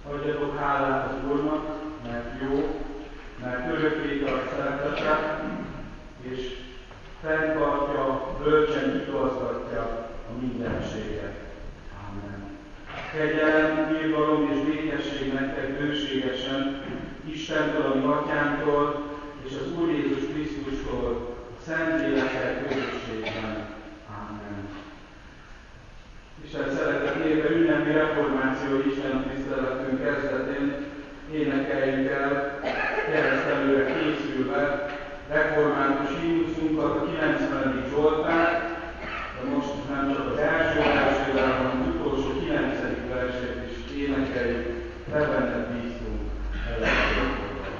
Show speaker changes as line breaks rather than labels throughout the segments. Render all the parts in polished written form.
Adjatok hálát az Úrnak, mert jó, mert örökké tart szeretete, és fenntartja, bölcsen igazgatja a mindenséget. Amen. Kegyelem, irgalom és békesség nektek bőségesen Istentől, a mi Atyánktól, és az Úr Jézus Krisztustól, a Szentlélekkel közösségben. Amen. Isten szeretet népe ünnepi reformáció Isten tiszteletünk kezdetén énekeljük el, keresztelőre készülve református himnuszunkat, a 90. Zsoltárt, de most nem csak az első versével, hanem az utolsó 9. versét is énekeljük, te benned bíztunk előtt.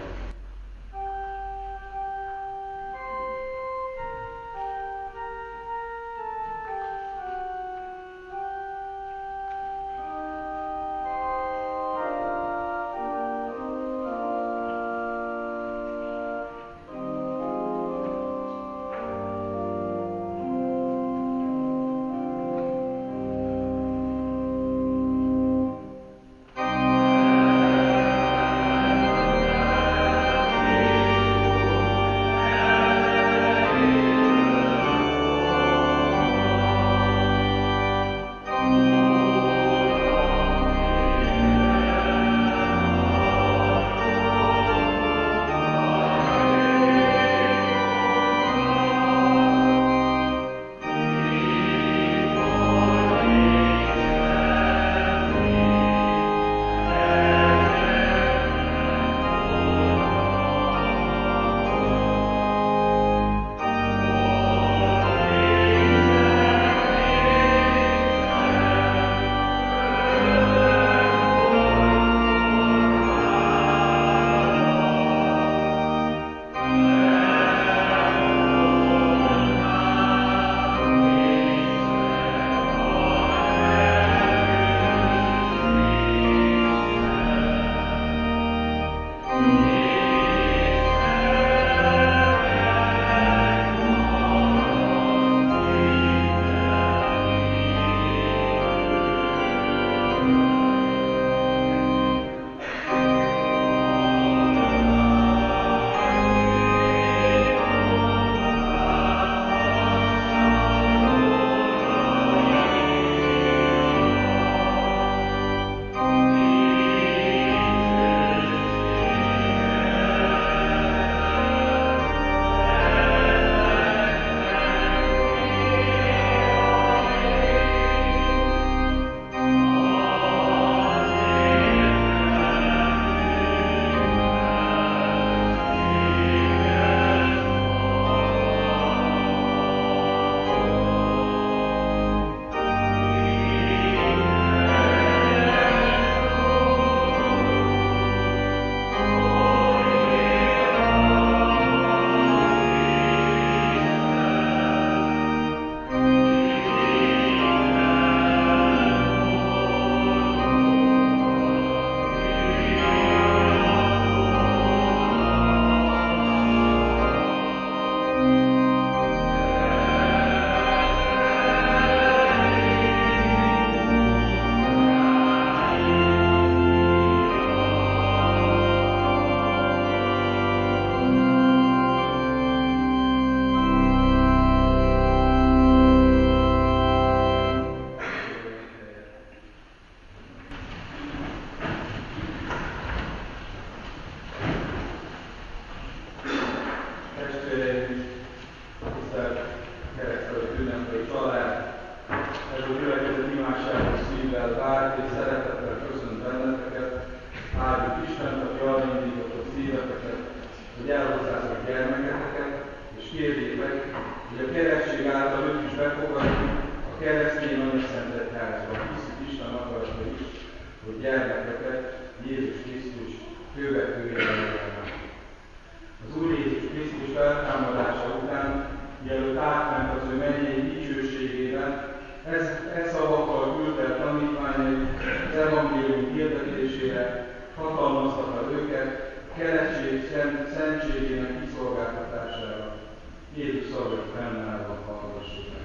Szentségének kiszolgáltatására Jézus szavait fennállva hallgassuk meg.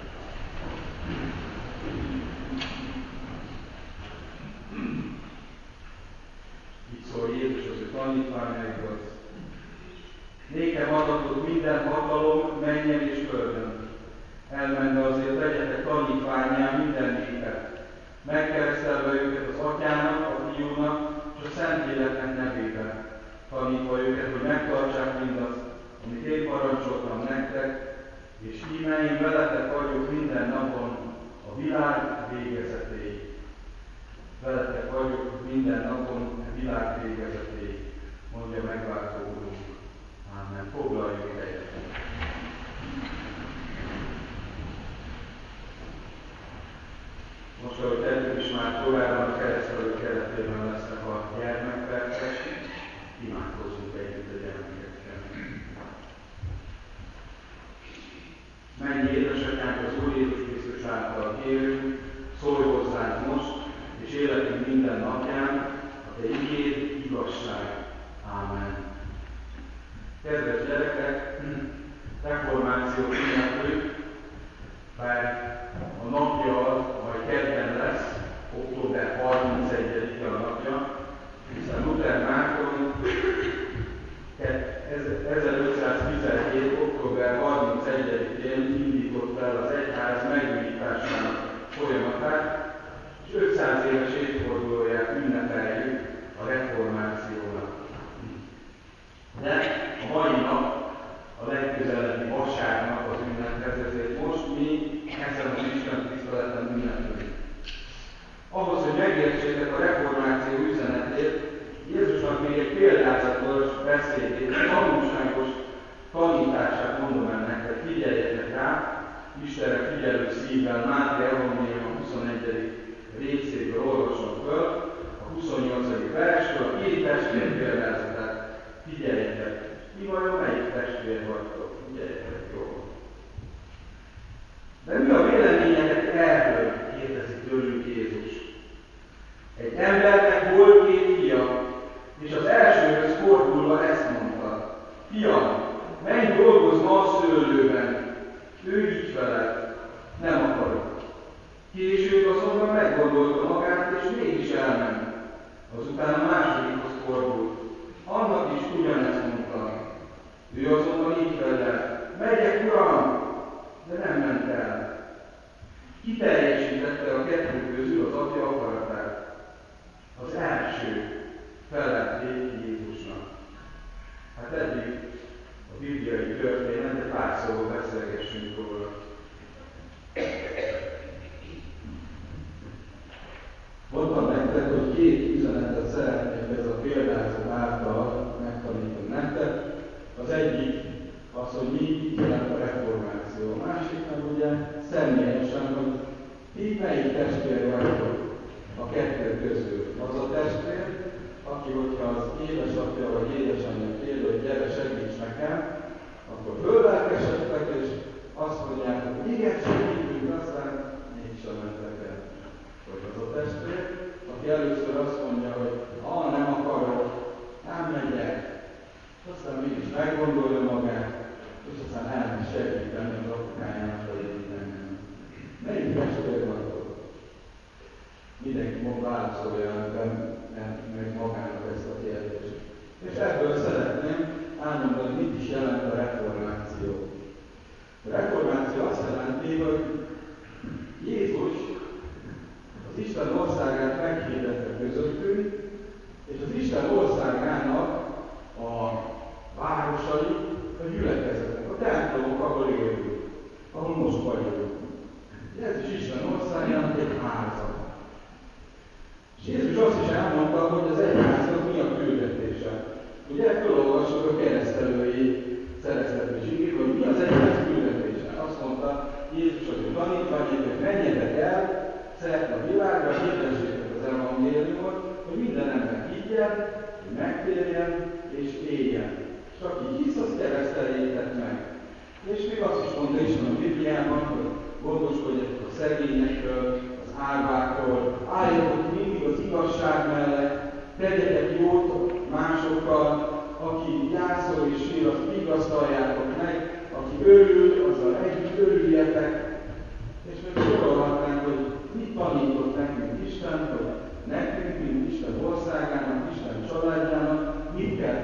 tanítványaidhoz. Nékem adatot minden hatalom mennyen és földön. Elmenve azért legyetek tanítvánnyá minden népet, megkeresztelve őket az Atyának, a Fiúnak és a Szentléleknek nevében, tanítva őket, hogy megtartsák mindazt, amit én parancsoltam nektek, és íme én veletek vagyok minden napon a világ végezetéig. Veletek vagyok minden napon a világ végezetéig, mondja megváltó Úrunk. Ámen. Foglaljuk helyet. Most, ahogy tettük is már korábban, a keresztelő keretében lesznek a gyermekpercek, imádkozzunk együtt a gyermekekkel. Mennyi édesatyánk, az Úr Jézus Krisztus által kérünk, szólj hozzánk most, és életünk minden napján, a Te igéd igazság. Ámen. Kedves gyerekek, reformációt ünneplünk, bár a napja majd kedden lesz, október 31-e a napja, hiszen Luther Márton 1517. október 31-én indított el az egyház megújításának folyamatát, és 500 éves évfordulóját ünnepeljük a reformációnak. De a mai nap a legközelebbi vasárnap az ünnephez, ezért most mi ezen az Isten tiszteleten ünneplünk. Ahhoz, hogy megértsétek a reformáció üzenetét, Jézusnak még egy példázatos beszédét, tanulságos tanítását mondom el nektek, figyeljetek rá, Istenre figyelő szívvel, Máté evangélium 21. részéből olvasom föl, a 28. verstől, a két testvér példázatát figyeljetek. Ti vajon melyik testvér vagytok? Figyeljetek jól. De mi a véleményetek erről? Kérdezi tőlünk Jézus. Egy embernek volt két fia, és az elsőhöz fordulva ezt mondta: Fiam, menj dolgozz ma a szőlőben. Ő így felelt: nem akarok. Később azonban meggondolta magát, és mégis elment. Azután a másodikhoz fordult. Annak is ugyanezt mondta. Ő azonban így felelt: megyek, Uram! De nem ment el. Kiteljesítette a kettő közül az Atya akaratát. Az első felett Jézusnak. Hát eddig a bibliai történet, de pár szóval beszélgessünk róla. Mondtam nektek, hogy két üzenetet szeretnék ez a példázat által megtanítani nektek. Az egyik az, hogy mi jelent a reformáció. A másik meg ugye személyesen, hogy ti melyik testvér vagytok a kettő közül. Az a testvér, aki, hogyha az édesapja vagy édesanyja kér, hogy gyere, segíts nekem, akkor föllelkesedtek, és azt mondják, hogy igen, segítünk, aztán mégsem mentek el. Vagy az a testvér, aki először azt mondja, hogy nem akarok, nem megyek, aztán mégis meggondolja magát, és aztán elmegy segíteni az apukájának, vagy egyébként. Melyik testvér vagytok? Mindenki válaszolja meg magának ezt a kérdést. És ebből szeretném elmondani, mit is jelent a reformáció. A reformáció azt jelenti, hogy Jézus az Isten országát meghirdette közöttünk, és az Isten országának a városai, a gyülekezetek, a templomok, ahol élünk, ahol most vagyunk. Ez is Isten országának egy háza. És Jézus azt is elmondta, hogy az egyháznak mi a küldetése. Ugye felolvassuk a keresztelői szereztető zsigét, hogy mi az egyház küldetése. Azt mondta Jézus az ő tanítványait, hogy menjetek el szerte a világra, hirdessétek az evangéliumot, hogy minden ember higgyen, hogy megtérjen és éljen. És aki hisz, azt kereszteljétek meg. És még azt is mondta Isten a Bibliában, hogy gondoskodjatok a szegényekről, az árvákról, álljatok mindig az igazság mellett, tegyetek jót másokkal, aki gyászol és sír, azt vigasztaljátok meg, aki örül, azzal együtt örüljetek. És még sorolhatnánk, hogy mit tanított nekünk Isten, hogy nekünk, mint Isten országának, Isten családjának, mit kell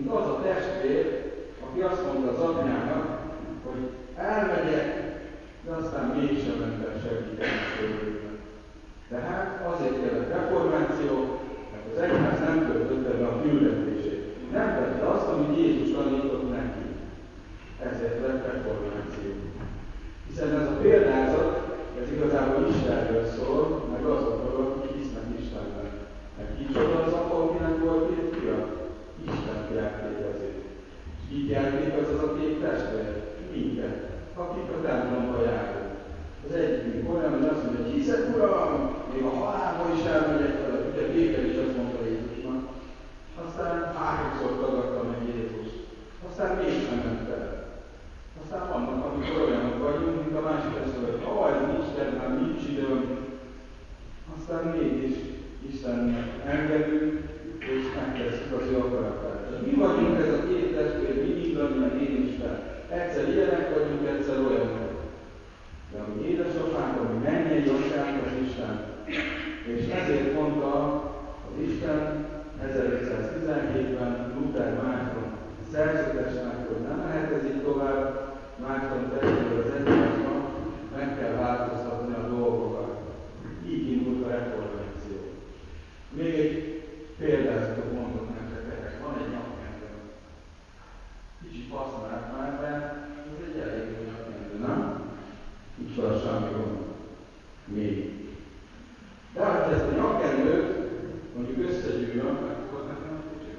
mint az a testvér, aki azt mondta az apjának, hogy elmegyek, de aztán mégsem ment el segíteni a szülőknek. Tehát azért kellett reformáció, mert az egyház nem töltötte be a küldetését. Nem tette azt, amit Jézus tanított neki. Ezért lett reformáció. Hiszen ez a példázat, ez igazából Istenről szól, meg azokról, akik hisznek Istenben. Mert kicsoda az apa, akinek volt két fia? Istent jelték ezért. És így jelték az a két testvér? Minket, akik a templomba járunk. Az egyikünk olyan, hogy azt mondja, hogy hiszek, Uram, még a halálba is elmegyek vele. Ugye Péter is azt mondta Jézusnak. Aztán 3-szor tagadta meg Jézust. Aztán mégsem ment el. Aztán vannak, amikor olyanok vagyunk, mint a másik testvér, ha ez Isten, már nincs időm. Aztán mégis Istennek engedünk, és megtesszük az ő akaratát. És mi vagyunk ez a két testvér, mi mindannyian én Isten. Egyszer ilyenek vagyunk, egyszer olyanok. De a mi édesapánk, ami mennyei atyánk az Isten. És ezért mondta az Isten 1517-ben Luther Márton szerzetesnek, hogy nem lehet ez így tovább, Márton testvér az egyházban, meg kell változtatni a dolgokat. Így indult a reformáció. Még egy példázatot mondok nektek, van egy nyakkendő. Kicsit használt már, de ez egy elég jó nyakkendő, nem? Nincs vele semmi gond. Még. De hát ezt a nyakkendőt mondjuk összegyűjjön, meg tudod nekem egy kicsit?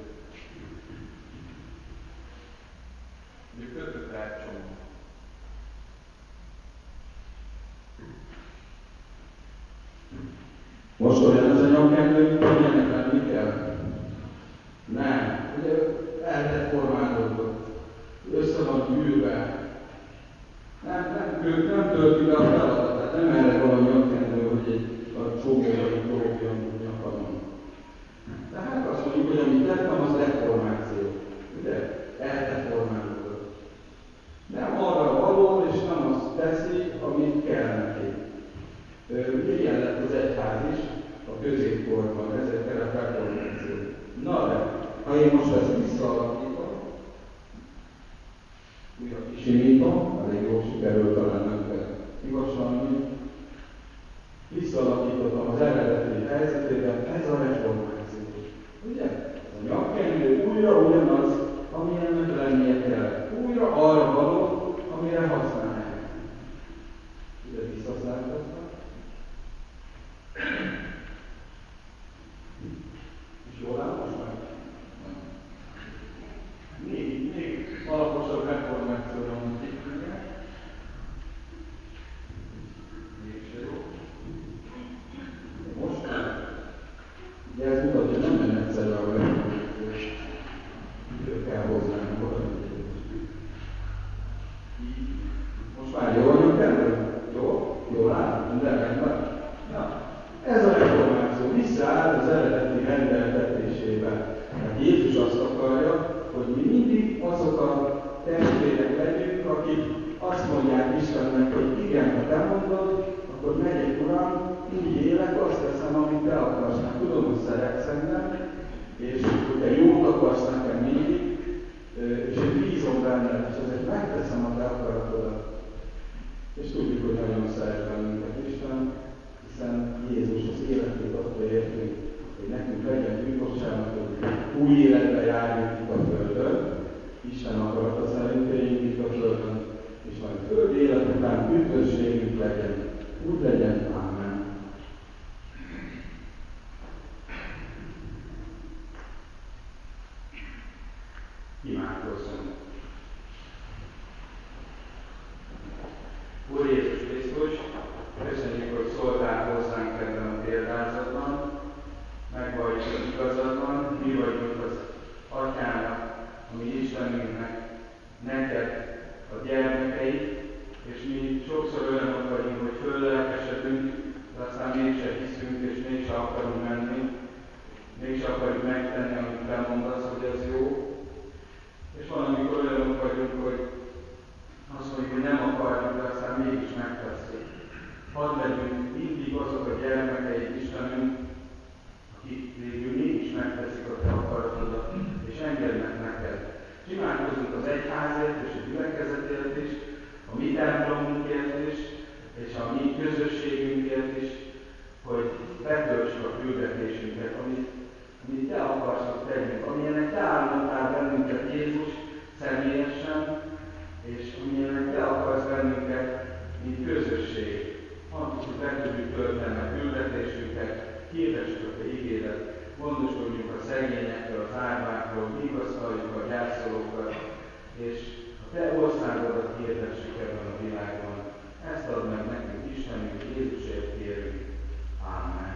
Mondjuk kötött rá egy csomó. Most olyan az a nyakkendő, hogy ennek lenni kell? Nem. Ugye eldeformálódott. Össze van gyűrve. Nem tölti be a feladatát. Nem erre van a nyakkendő, hogy a csókolói dolgokjon nyakadon. Tehát azt mondjuk, hogy amit tettem, az reformáció. Ugye? Eldeformálódott. Nem arra való, és nem azt teszi, amit kell neki. Ugye ilyen lett az egyház is a középkorban, ezért kellett reformáció. Na de, ha én most ezt visszaalakítom, újra kisimítom, elég jól sikerült, talán nem kell igasalni, visszaalakítottam az eredeti helyzetében, ez a reformáció. Ugye? A nyakkendő újra ugyanaz, amilyennek lennie kell. Újra arra való, amire használják. Ugye visszaszállítottam. És jól áll most meg? Még alaposabb reformációra van kitűnve. Mégse jó. Most ugye ez mutatja, hogy nem egyszerű a reformáció. Idő kell hozzánk oda. Most már jól vagyok erről? Jó? Jól áll? Minden rendben? Na, ez a reformáció visszaáll az eredeti rendeltetésébe. Tehát Jézus azt akarja, hogy mi mindig azok a testvérek legyünk, akik azt mondják Istennek, hogy igen, ha te mondod, akkor megyek, Uram, úgy élek, azt teszem, amit te akarsz. Hát tudom, hogy szeretsz engem, és hogy te jót akarsz nekem mindig, és én bízom benned, és ezért megteszem a te akaratodat. És tudjuk, hogy nagyon szeret bennünket Isten, hiszen Jézus az életét adta értünk, hogy nekünk legyen bűnbocsánat, hogy új életbe járjunk itt a Földön, Isten akarata szerint éljünk itt a Földön, és majd föld élet után üdvösségünk legyen. Úgy legyen, Ámen. Imádkozzunk. Úr Jézus Krisztus, köszönjük, hogy szóltál hozzánk ebben a példázatban, megvalljuk, hogy igazad van, mi vagyunk az Atyának, a mi Istenünknek, neked a gyermekei, és mi sokszor olyanok vagyunk, hogy föllelkesedünk, de aztán mégse hiszünk, és mégse akarunk menni, mégse akarjuk megtenni, amit bemondasz, hogy ez jó. És van, amikor olyanok vagyunk, hogy azt mondjuk, hogy nem akarjuk, de aztán mégis megtesszük. Hadd legyünk mindig azok a gyermekei Istenünk, akik végül mégis megteszik a te akaratodat, és engednek neked. És imádkozunk az egyházért és a gyülekezetért is, a mi templomunkért is, és a mi közösségünkért is, hogy betöltsük a küldetésünket, amit Te akarsz, hogy tegyünk, amilyenek Te állítottál bennünket, Jézus, személyesen, és amilyenek Te akarsz bennünket, mint közösség. Adjuk, hogy be tudjuk tölteni a küldetésünket, hirdessük a Te igédet, gondoskodjunk a szegényekről, az árvákról, vigasztaljuk a gyászolókat, és a Te országodat hirdessük ebben a világban. Ezt add meg nekünk, Istenünk, Jézusért kérünk. Ámen.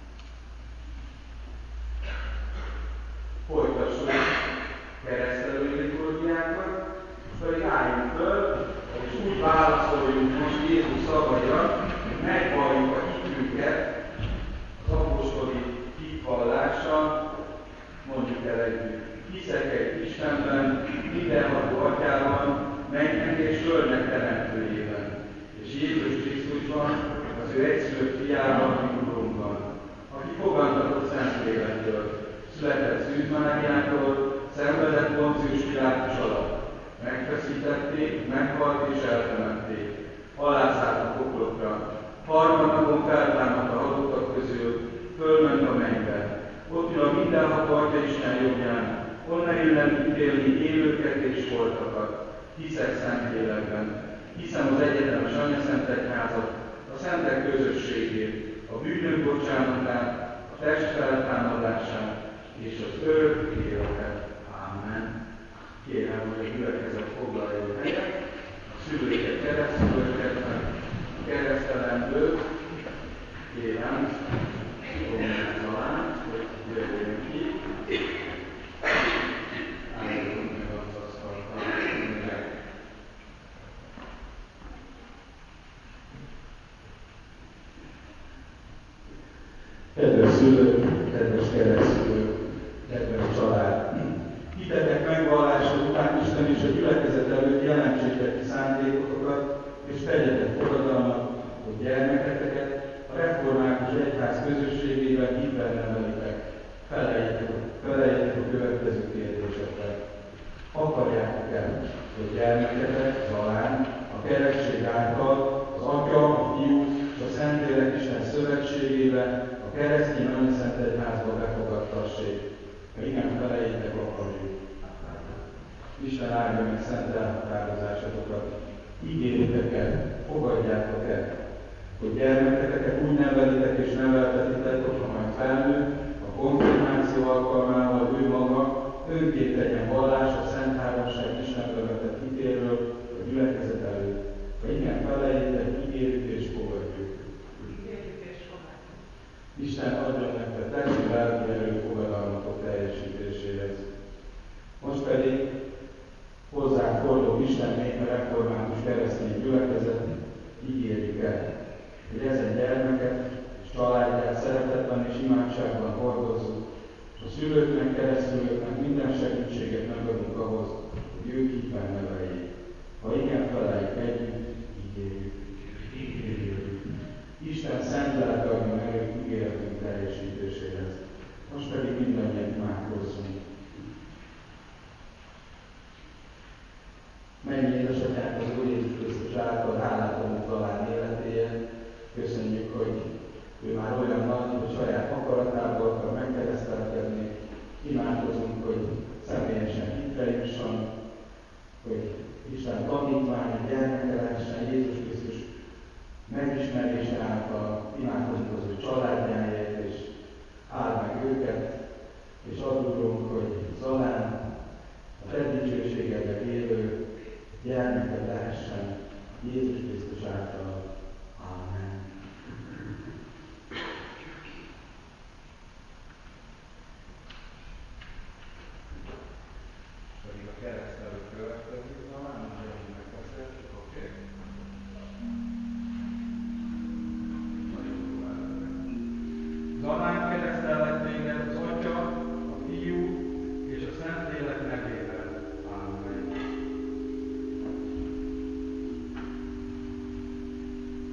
Folytassuk keresztelői liturgiákat, most pedig álljunk föl, és úgy válaszoljunk most Jézus szavaira, hogy megvalljuk a hitünket az apostoli hitvallással, mondjuk el együtt. Hiszek egy Istenben, mindenható Atyában, mennek és földnek teremtőjében, és Jézus Krisztusban, az ő egyszülött fiában, mi Urunkban, aki fogantatott Szentlélektől, született Szűz Máriától, szenvedett Poncius Pilátus alatt, megfeszítették, meghalt és eltemették, alázállt a poklokra, harmadnapon feltámadt a halottak közül, fölment a mennybe, ott ül a mindenható Atya Isten jobbján, onnan innen ítélni élőket és holtakat. Hiszek Szentlélekben, hiszem az egyetemes anyaszentegyházat, a szentek közösségét, a bűnök bocsánatát, a test feltámadását és az örök életet. Ámen. Kérem, hogy a gyülekezet foglaljon helyet, a szülőket keresztülöketnek, a keresztelendőt, kérem, fogjuk talán, hogy jöjjön ki. Állítunk meg az asztaltal. Kedves szülők, kedves keresztülők, kedves család! Hitetek megvallása után Isten és a gyülekezet előtt jelentsétek ki szándékotokat, és tegyetek fogadalmat, hogy gyermeketeket a református egyház közösségében hitben nevelitek. Feleljetek a következő kérdésekre. Akarjátok-e, hogy gyermeketek, Zalán, a keresztség által az Atya, a Fiú és a Szentlélek Isten szövetségébe, a keresztény anyaszentegyházba befogadtassék? Ha igen, felejétek, akarjuk. Isten áldja meg szent elhatározásatokat. Ígéritek-e, fogadjátok-e, hogy gyermeketeket úgy nevelitek és neveltetitek, hogyha majd felnő, a konfirmáció alkalmával ő maga önként tegyen vallás a Szent Háromság Istenbe vetett hitéről a gyülekezet előtt. Ha igen, felejétek, ígérjük és fogadjuk. Isten adja nektek testi lelki erő fogadalmatok teljesítéséhez. Most pedig hozzá fordul Isten népe református keresztény gyülekezet, ígérjük el, hogy ezen gyermeket és családját szeretetben és imádságban hordozzuk, és a szülőknek, keresztülőknek minden segítséget megadunk ahhoz, hogy ők hitben neveljék. Ha igen, feleljük együtt, ígérjük. Isten szent lelke adja meg ígéretünk teljesítéséhez. Most pedig mindannyian imádkozzunk. Mennyi édesatyánk az Úr Jézus Krisztus által hálát adunk Zalán életéért. Köszönjük, hogy ő már olyan nagy, hogy saját akaratából akar megkeresztelkedni. Imádkozunk, hogy személyesen hitre jusson, hogy Isten tanítványa, gyermeke lehessen Jézus Krisztus megismerése által. Imádkozunk az ő családjáért, és áld meg őket, és adunk, hogy Zalán a Te dicsőségedbe élő gyermeked lehessen Jézus Krisztus által. Ámen. Pedig a keresztelő következik, talán úgy megbeszéltük, oké? Zalán keresztellek téged az Atya, a Fiú és a Szentlélek nevében. Ámen.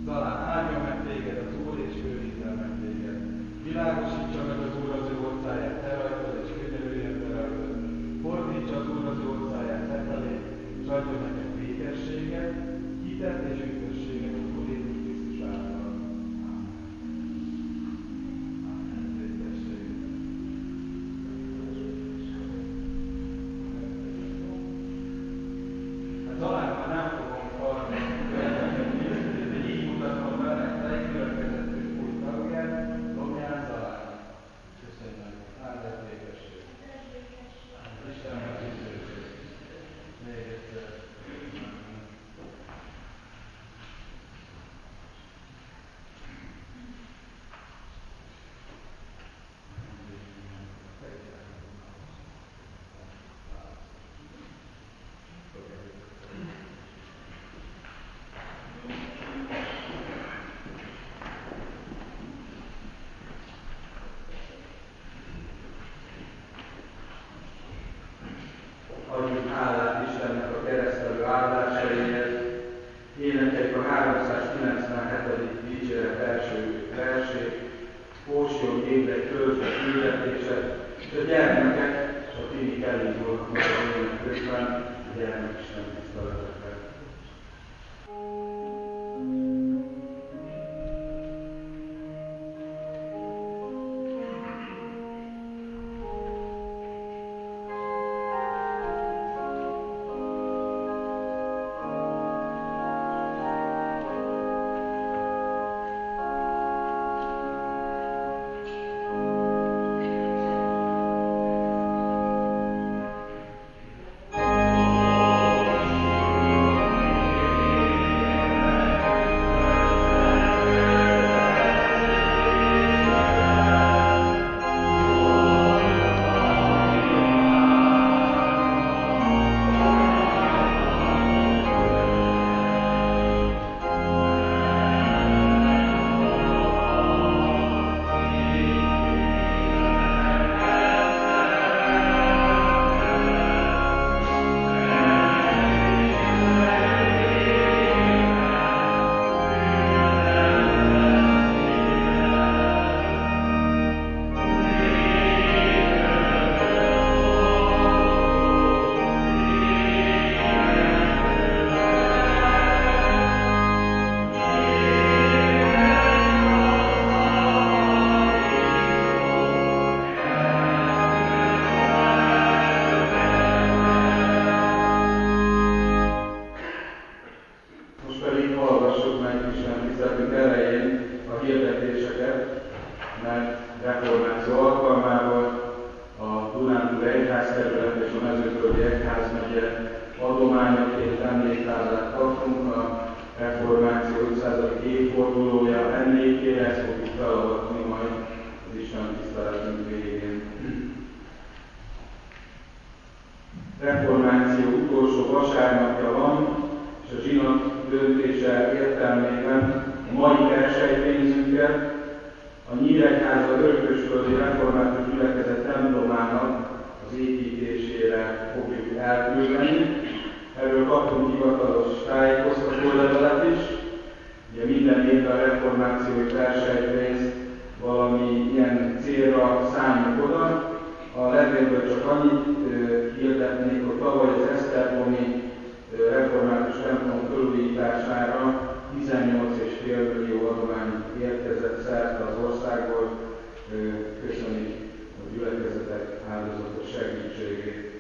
Talán áldjon meg téged az Úr, és őrizzen meg téged. Világosítsa meg az Úr az ő orcáját te rajtad, és könyörüljön te rajtad. Fordítsa az Úr az ő orcáját te felé, és adjon neked békességet, hitet és üdvösséget az Úr Jézus Krisztus által. Talán már nem fogom hallani, hogy így mutatom be nektek, következetünk új tagját, Domján Zalán. Köszönöm. Áldott békesség. Istennek dicsőség. Még egyszer. Adjuk hálát Istennek a keresztelő áldásaiért. Énekeljük a 397. dicséret első versét, Ósion ébrek töltsd küldetéset, és a gyermekek és a tinik elindulnak meg a ének közben a gyermekisten tiszteletekre. Adományaként emléktárlát kaptunk a reformáció 500. évfordulója emlékére, ezt fogjuk felavatni majd az Isten tiszteletünk végén. Reformáció utolsó vasárnapja van, és a zsinat döntése értelmében a mai persejpénzünket a Nyíregyháza Örökösföldi Református Gyülekezet templomának az építésére fogjuk elküldeni. Erről kaptunk hivatalos tájékoztatólevelet is. Ugye minden évben a reformációi persejpénzt valami ilyen célra szálljuk oda. A levélből csak annyit hirdetnék, hogy tavaly az Esztergomi református templom felújítására 18,5 millió adomány érkezett szerte az országból. Köszönjük a gyülekezetek áldozatos segítségét.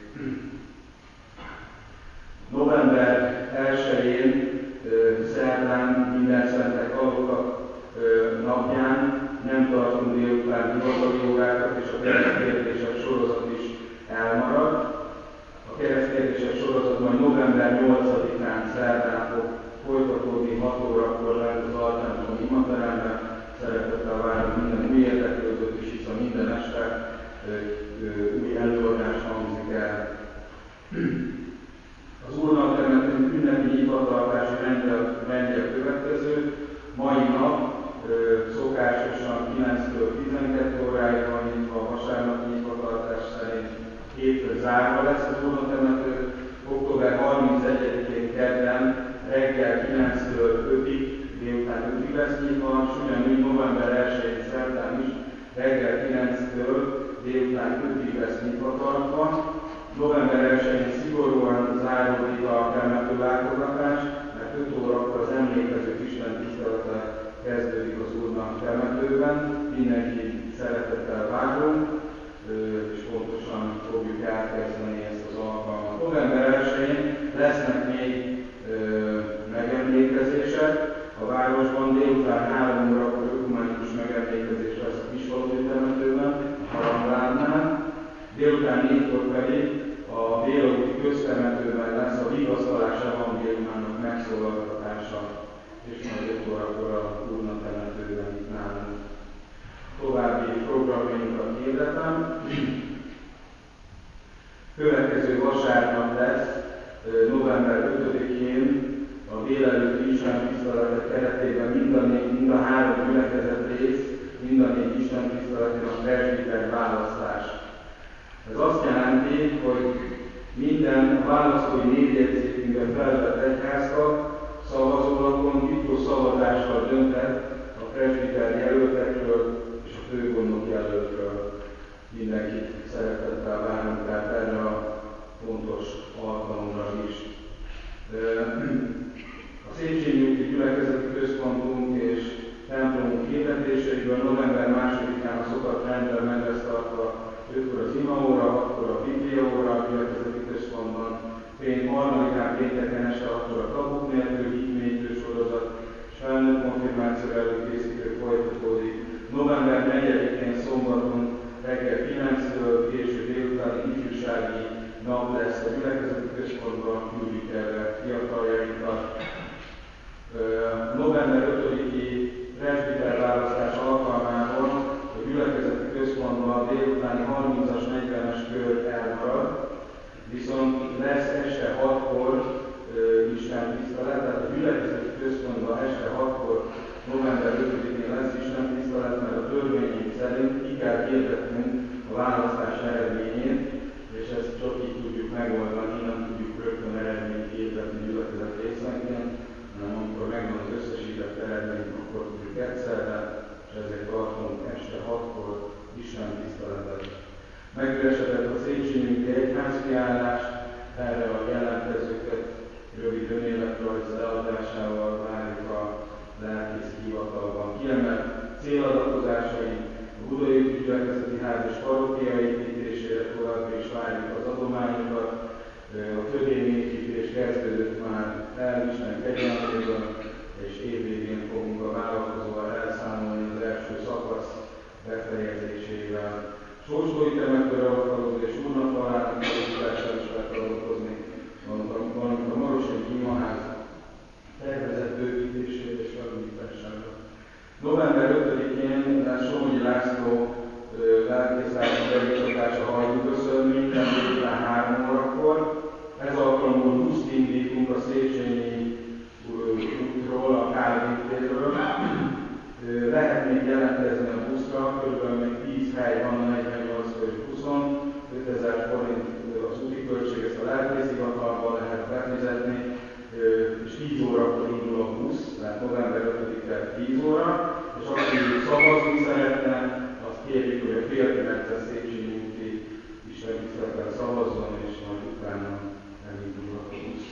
November 1-én, szerdán, Mindenszentek Alokak napján nem tartunk délután hivatali órákat, és a keresztkérdések sorozat is elmarad. A keresztkérdések sorozat majd november 8-án szerdán fog folytatódni 6 órakor lehet az Altemplom imateremben. Szeretettel várunk minden új érdeklődőt is, hiszen minden este új előadás hangzik el. Az Úrnak temetünk ünnepi nyitvatartási rendje a következő. lesz nyitva, és ugyanúgy november 1-én szerdán is reggel 9-től délután 5-ig lesz nyitva tartva. November 1-én szigorúan záródik a temetőlátogatás, mert 5 órakor az emlékezők Isten tisztelete kezdődik az Úrnak temetőben. Mindenki szeretettel várunk, és pontosan fogjuk elkezdeni ezt az alkalmat. November 1-én lesznek még megemlékezések a városban, délután 3 órakor ökumenikus megemlékezés lesz a Kisfaludy temetőben, a Harangvárnál, délután 4-kor pedig a Béla úti köztemetőben lesz a vigasztalás evangéliumának megszólaltatása, és majd 5 órakor a Urna temetőben itt nálunk. További programjainkat hirdetem. Következő vasárnap lesz, november 5-én a délelőtti istentiszteletek keretében mind a 3 gyülekezet rész, mind a 4 istentiszteletén a presbiter választás. Ez azt jelenti, hogy minden választói névjegyzékünkben felvett egyháztag szavazólapon titkos szavazással dönthet a presbiter jelöltekről és a főgondnok jelöltről. Mindenkit szeretettel várunk tehát erre a fontos alkalomra is. A Széchenyi úti gyülekezeti központunk és templomunk hirdetéseiből november 2-án a szokott rendben meg lesz tartva 5-kor az imaóra, 6-kor a bibliaóra a gyülekezeti központban, 3-án pénteken este 6-kor a tabuk nélkül hitmélyítő sorozat, és felnőtt konfirmációra előkészítő folytatódik. November 4-én szombaton reggel 9-től késő délutáni ifjúsági nap lesz a gyülekezeti központban, küldjük erre fiataljainkat. November 5-i presbiter választás alkalmával a gyülekezeti központban a délutáni 30-as, 40-es kör elmarad, viszont lesz este 6-kor istentisztelet, tehát a gyülekezeti központban este 6-kor november 5-én lesz istentisztelet, mert a törvényünk szerint ki kell hirdetnünk a választás eredményét, és ezt csak így tudjuk megoldani, nem tudjuk rögtön eredményt hirdetni gyülekezet részenként, hanem amikor megvan az összesített eredmény, akkor tudjuk egyszerre, és ezért tartunk este 6-kor istentiszteletet. Megüresedett a Széchenyi úti egyházkiállás, erre a jelentkezőket rövid önéletrajz leadásával várjuk a lelkész hivatalban. Kiemelt céladatozásai a Budai úti gyülekezeti ház és parókia építésére továbbra is várjuk az adományokat. A födényépítés kezdődött már el Isten kegyelméből, és évvégén fogunk a vállalkozóval elszámolni az első szakasz befejezésével. Sósdói temetőre akarod és úrnak halálának megoldására is lehet adatkozni, valamint a Marosai imaház tervezett bővítésére és felújítására. November 5-én lesz Somogyi László lelkészárnak bejuttatása a Hajdúköszön minden délután 3 órakor. Ez alkalommal buszt indítunk a Széchenyi útról, a Kálvin-térről. Lehet még jelentkezni a buszra, kb. Még 10 hely van a 48 és 20, 5000 forint az úti költség, ezt a lelkészhivatalban lehet befizetni, és 10 órakor indul a busz, tehát november 5-e 10 óra, és aki szavazni szeretne, azt kérjük, hogy a fél 9-es Széchenyi úti istentiszteleten szavazzon, és majd utána elindulhat a busz.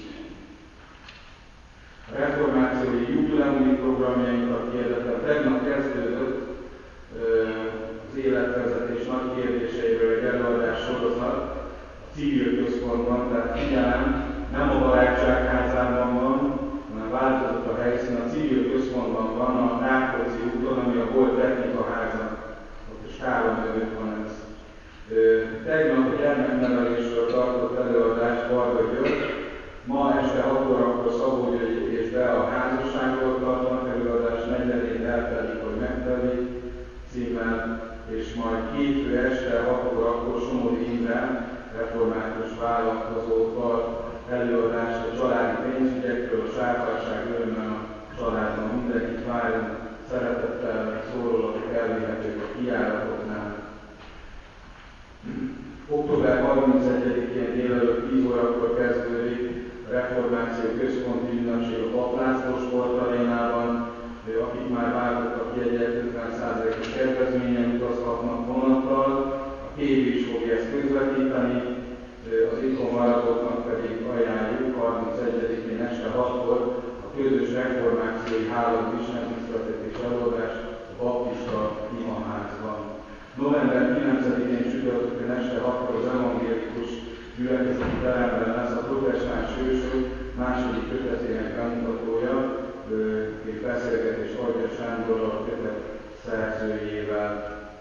A reformációi jubileumi programjainkat hirdetem. Tegnap kezdődött az életvezetés nagy kérdéseiről egy előadás sorozat a civil központban, tehát figyelem, nem a Barátságházában van, hanem változott a helyszín, a civil központban van, a Rákóczi úton, ami a volt technikaháza, ott a Skála mögött van ez. Tegnap a gyermeknevelésről tartott előadást Varga György, ma este 6 órakor Szabó György és Bea a házasságról tartanak előadás, 4-én eltelik, hogy megtelik címmel, és majd hétfő este 6 órakor Somogyi Imre református vállalkozókkal előadást a családi pénzügyekről, a sárkányság örömmel a családban. Mindenkit várunk, szeretettel szólólatok elvihetők a kijáratoknál. Október 31-én délelőtt 10 órakor kezdődik a Reformáció Központi Ünnepség a Pap László Sportarénában. Akik már reformációi hálózat istentiszteletet és eloldást a baptista imaházban. November 9-én csütörtökön este 6-kor az evangélikus gyülekezeti teremben lesz a protestáns hősök második kötetének bemutatója, és beszélgetés Ajda Sándorral, a kötet szerzőjével.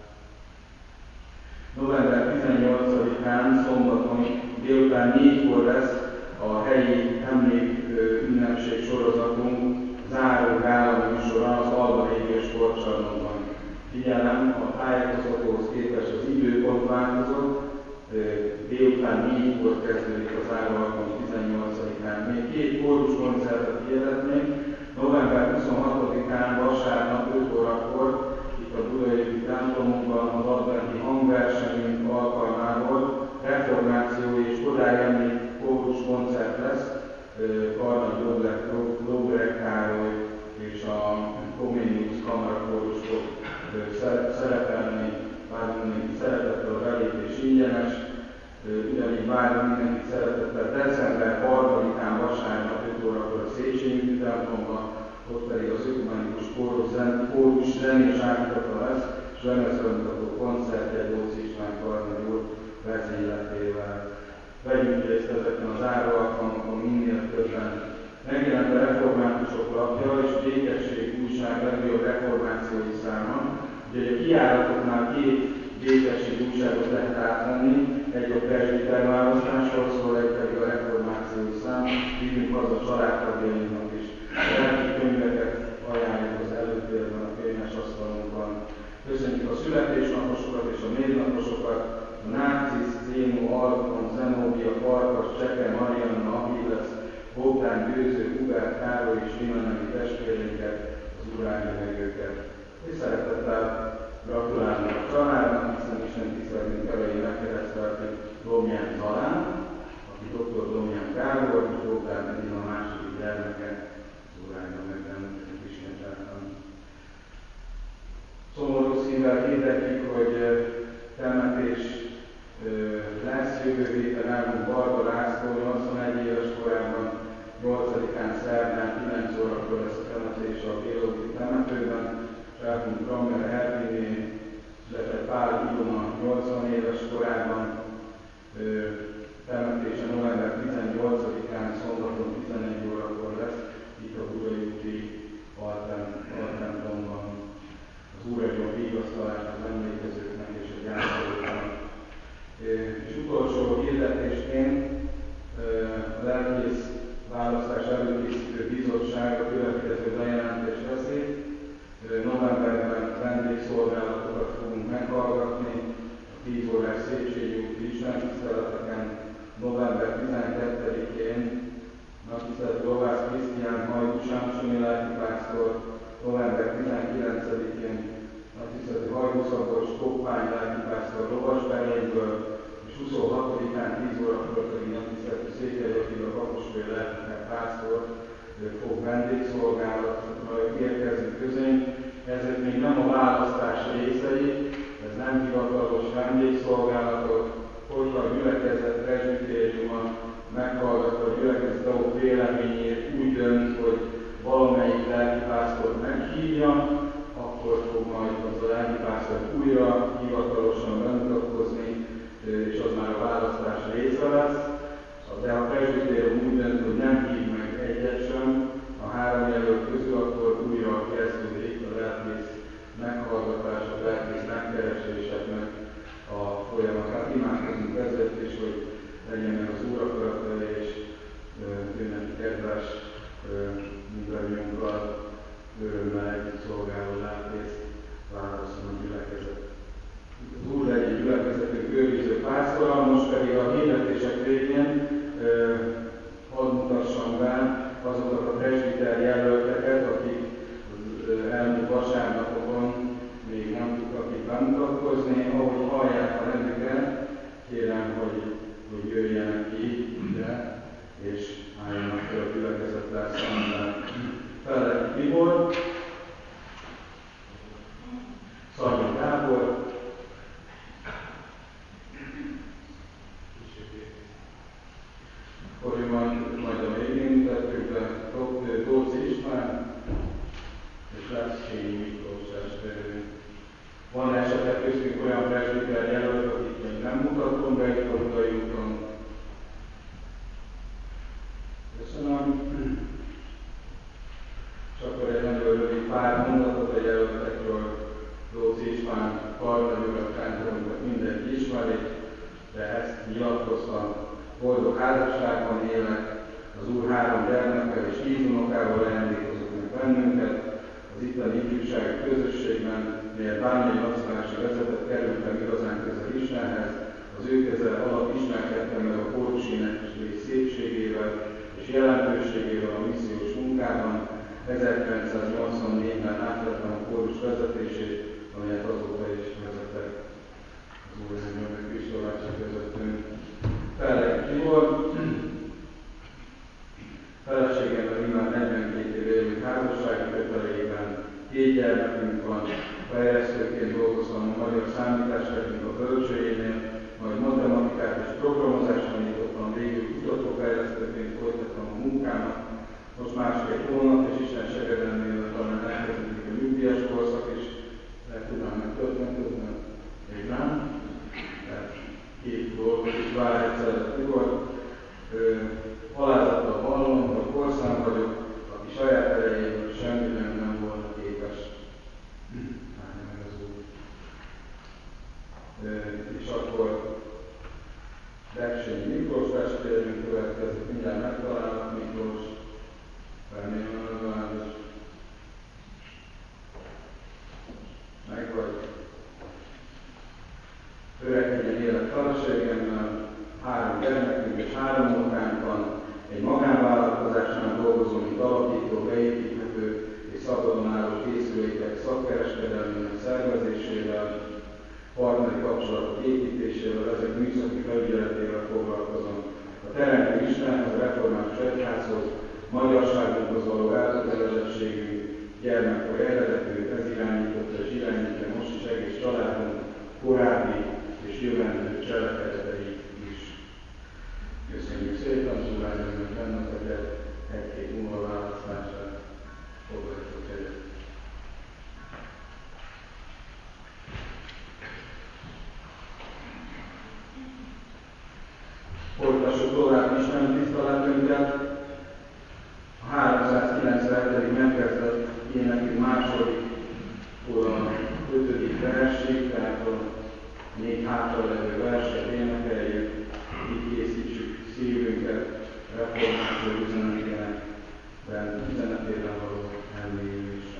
November 18-án szombaton délután 4-kor lesz a helyi emlékünnepség sorozatunk záró gála műsora az Alba Régi sportcsarnokban. Figyelem, a tájékoztatóhoz képest az időpont változott, délután 4-kor kezdődik a záró alkalom 18-án. Még 2 kóruskoncertet hirdetnék. November 26-án vasárnap 5 órakor itt a Budai templomunkban az adventi hangversenyünk alkalmából reformáció és kodály emlék kóruskoncert lesz. Karnagy Lóbrek Károly és a Comenius Kamarakórus fog szerepelni, várunk szeretettel a belépés ingyenes, ugyanígy várunk mindenkit szeretettel december 3-án vasárnap 5 órakor a Széchenyi templomban, ott pedig az ökumenikus kórus zenés áldozata lesz, és lemezbemutató koncertje Gócz István Karnagy úr vezényletével. Vegyünk részt ezeken az záró alkalmakon minél többen. Megjelent a reformátusok lapja és a Békesség újság legjobb reformációi száma. Ugye a kijáratoknál 2 Békesség újságot lehet átvenni, egy a presbiter választásról szól, egy pedig a reformációi szám. Vigyünk haza családtagjainknak is. A lelki könyveket ajánljuk az előtérben a könyves asztalunkban. Köszönjük a születésnaposokat és a névnaposokat, a Narcisz, Zénó, Alkon, Zenóbia, Farkas, Cseke, Marianna, Achilles, Bogdán, Győző, Hubert, Károly és Rimanemi testvéreinket, az Úr áldja meg őket. És szeretettel gratulálunk a családnak, hiszen Isten tiszteletünk elején megkereszteltük Domján Zalán, aki dr. Domján Gábor, és Bogdán pedig a második gyermeke, az Úr áldja meg bennünket Isten csártan. Szomorú szívvel hirdetjük, hogy temetés lesz jövő héten elmúlt Barba László, 81 éves korában, 8-án szerdán 9 órakor lesz a temetés a Bélódi temetőben, és elmúlt Brammer Ervinné, illetve Pál Ilona 80 éves korában, temetése november 18-án szombaton 11 órakor lesz, itt a Budai úti altemplomban. Az Úr adjon vigasztalást az emlékezőknek és a gyászolóknak. És utolsó hirdetésként a lelkész választás előkészítő bizottság a következő bejelentést teszi. Novemberben vendégszolgálatokat fogunk meghallgatni a 10 órás Széchenyi úti istentiszteleteken. November 12-én nagytiszteletű Lovász Krisztián Hajdú Sámsoni lelkipásztor, november 19-én nagytiszteletű Hajdú Szabolcs Koppány lelkipásztor Lovasberényből, és 26-án 10 órakor pedig nagytiszteletű Székely Attila kaposvai lelkipásztor fog vendégszolgálatra érkezni közénk. Ezek még nem a választás részei, ez nem hivatalos vendégszolgálatok, hogyha a gyülekezet presbitériuma meghallgatva a gyülekezet véleményét úgy dönt, hogy valamelyik lelkipásztort meghívja, akkor fog majd az a lelkipásztor újra hivatalosan bemutatkozni, és az már a választás része lesz. De a presbitérium úgy dönt, hogy nem hív meg egyet sem a 3 jelölt közül, akkor újra kezdődik a lelkész meghallgatás, a lelkész megkereséseknek a folyamat. Hát imádkozunk ezért is, hogy legyen meg az Úr akarata, és őnek kedves munkanyunkkal örömmel együtt szolgáló lelkészt válaszol a gyülekezet. Az Úr legyen gyülekezetünk őriző pásztora, most pedig a hirdetések végén hadd mutassam be azokat a presbiter jelölteket, akik az elmúlt vasárnapokon még nem tudtak itt bemutatkozni. Ahogy hallják a nevüket, kérem, hogy jöjjenek ki ide, és álljanak fel a gyülekezettel szemben. Feleleti Tibor, Szarvai Gábor, hogy majd a végén mutatjuk be Tóth István, Bercsényi Miklós testvérünk. Van esetleg köztünk olyan presbiter jelölt, akit még nem mutattam be itt a Budai úton? Köszönöm. És akkor egy nagyon rövid pár mondatot a jelöltekről. Lócz István karnagy urat kántorunkat mindenki ismeri, de ezt nyilatkoztam. Boldog házasságban élek, az Úr 3 gyermekkel és 10 unokával ajándékozott meg bennünket, az itteni ifjúsági közösségben, melyet Bányai Lacinási vezetett, kerültem igazán közel Istenhez, az ő keze alatt ismerkedtem meg a kórus éneklés szépségével és jelentőségével a missziós munkában. 1984-ben átvettem a kórus vezetését, amelyet azóta is vezetek. Az Úr meg Krisztovácsa közöttünk. Felek Tibor, feleségemmel immár 42 éve élünk házassági köteleiben, 2 gyermekünk van, fejlesztőként dolgoztam a Magyar Számítástechnika bölcsőjénél, majd matematikát és programozást tanítottam, végül kutatófejlesztőként folytattam a munkámat. Most 1,5 hónap, és Isten segedelmével talán elkezdődik a nyugdíjas korszak is, le tudnám megtölteni, még nem, mert 2 dolgot is vár egyszerre Tibor. Alázattal vallom, hogy korszám vagyok, aki saját erejéből semmire nem volna képes. Állja meg az Úr. És akkor Bercsényi Miklós testvérünk következik, mindjárt megtalálnak Miklós. Remélem legalábbis. Megvagy. Öregedjen élet feleségemmel, 3 gyermekünk és 3 munkánk van. Egy magánvállalkozásnál dolgozom, mint alapító, beépíthető és szabadon álló készülékek szakkereskedelmének szervezésével, partneri kapcsolatok építésével, ezek műszaki felügyeletével foglalkozom. A Teremtő Istenhez, a református egyházhoz, magyarságunkhoz való elkötelezettségünk, gyermekkori eredetű, ez irányította és irányítja most is egész családunk, korábbi és jövendő cselekedetei is. Köszönjük szépen, szólányoljuk benneteket, 1-2 múlva választását foglaljatok helyet. Folytassuk tovább Isten tiszteletünket. A 397. megkezdett énekünk második, a 5. versig, tehát a 4 hátra levő verset énekeljük, így készítsük szívünket reformáció üzenetében való elmélyülésre.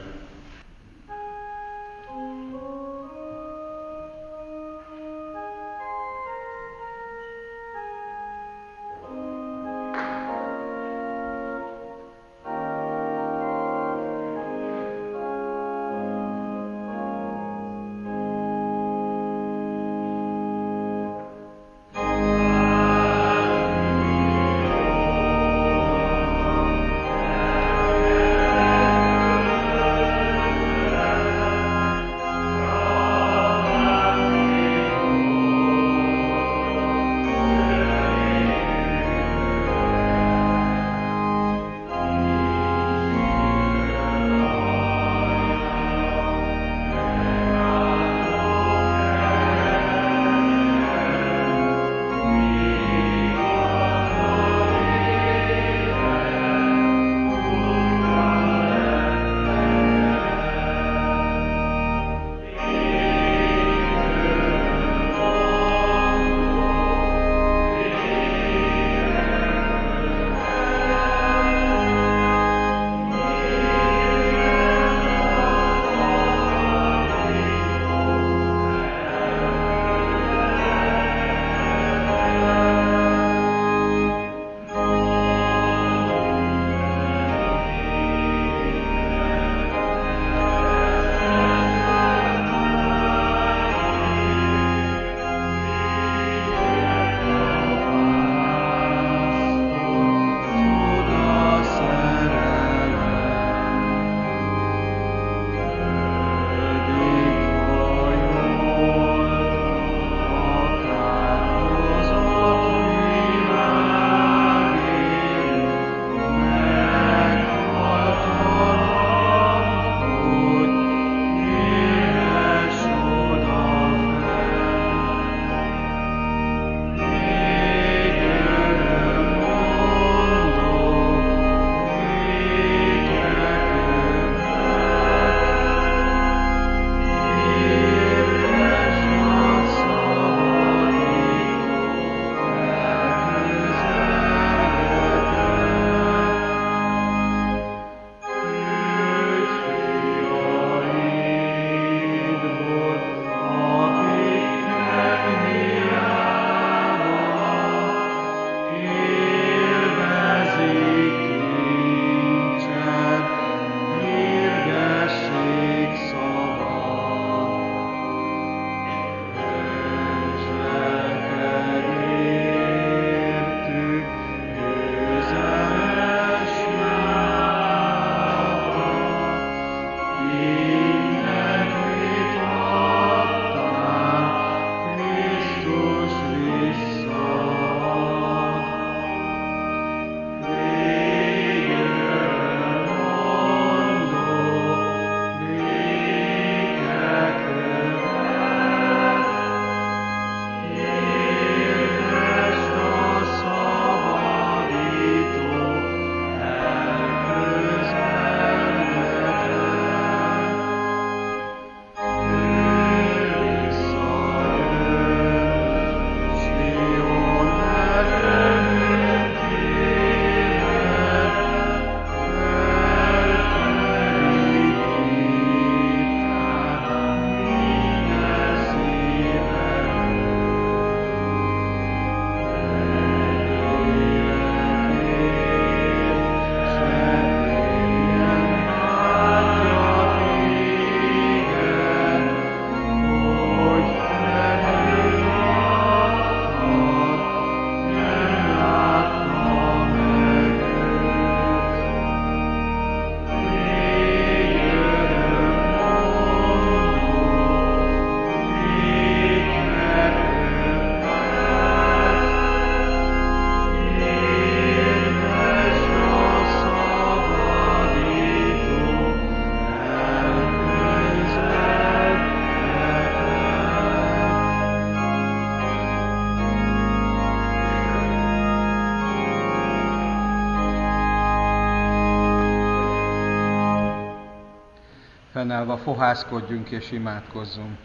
Fennállva fohászkodjunk és imádkozzunk.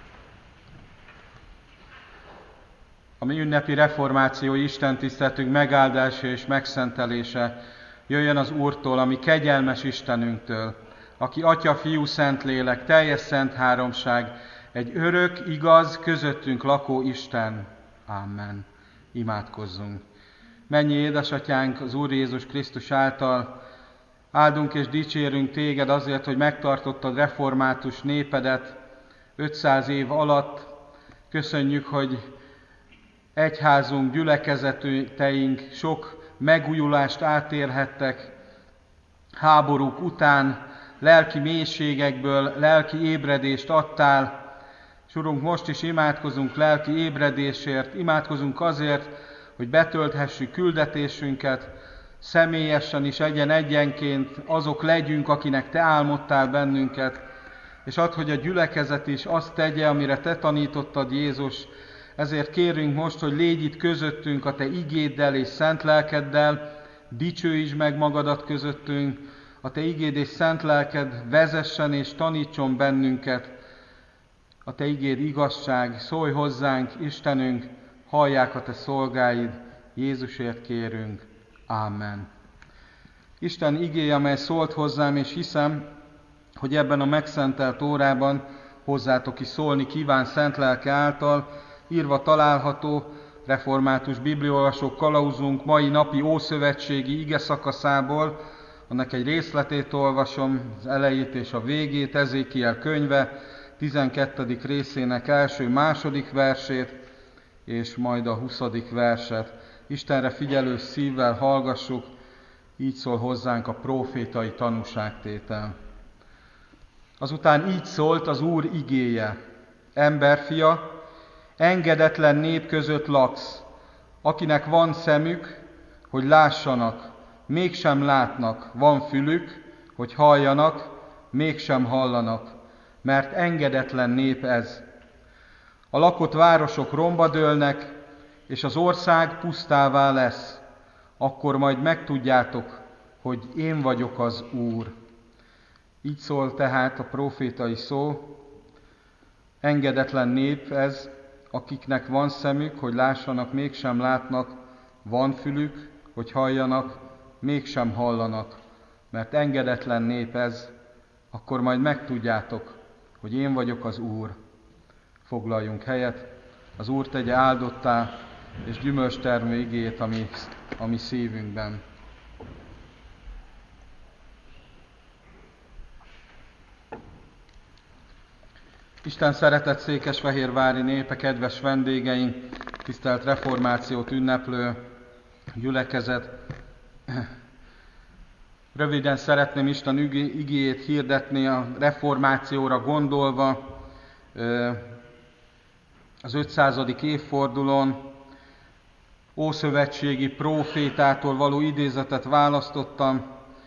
A mi ünnepi reformáció istentiszteletünk megáldása és megszentelése jöjjön az Úrtól, ami kegyelmes Istenünktől, aki Atya, Fiú, Szentlélek, teljes szent háromság, egy örök, igaz, közöttünk lakó Isten. Amen. Imádkozzunk. Mennyi édesatyánk az Úr Jézus Krisztus által, áldunk és dicsérünk téged azért, hogy megtartottad református népedet 500 év alatt. Köszönjük, hogy egyházunk, gyülekezeteink sok megújulást átérhettek háborúk után, lelki mélységekből lelki ébredést adtál. És Urunk, most is imádkozunk lelki ébredésért, imádkozunk azért, hogy betölthessük küldetésünket, személyesen is egyenként azok legyünk, akinek Te álmodtál bennünket, és add, hogy a gyülekezet is azt tegye, amire Te tanítottad, Jézus. Ezért kérünk most, hogy légy itt közöttünk a Te igéddel és szent lelkeddel, dicsőítsd meg magadat közöttünk, a Te igéd és szent lelked vezessen és tanítson bennünket. A Te igéd igazság, szólj hozzánk, Istenünk, hallják a Te szolgáid, Jézusért kérünk. Amen. Isten igéje, amely szólt hozzám, és hiszem, hogy ebben a megszentelt órában hozzátok is szólni kíván szent lelke által, írva található református bibliaolvasók kalauzunk mai napi ószövetségi ige szakaszából, annak egy részletét olvasom, az elejét és a végét, Ezékiel könyve 12. részének első-második versét, és majd a 20. verset. Istenre figyelő szívvel hallgassuk, így szól hozzánk a prófétai tanúságtétel. Azután így szólt az Úr igéje: Emberfia, engedetlen nép között laksz, akinek van szemük, hogy lássanak, mégsem látnak, van fülük, hogy halljanak, mégsem hallanak, mert engedetlen nép ez. A lakott városok romba dőlnek, és az ország pusztává lesz. Akkor majd megtudjátok, hogy én vagyok az Úr. Így szól tehát a prófétai szó. Engedetlen nép ez, akiknek van szemük, hogy lássanak, mégsem látnak, van fülük, hogy halljanak, mégsem hallanak, mert engedetlen nép ez, akkor majd megtudjátok, hogy én vagyok az Úr. Foglaljunk helyet, az Úr tegye áldottá és gyümölcstermő igét a mi szívünkben. Isten szeretett székesfehérvári népe, kedves vendégeink, tisztelt reformációt ünneplő gyülekezet! Röviden szeretném Isten igéjét hirdetni a reformációra gondolva. Az 500. évfordulón ószövetségi prófétától való idézetet választottam.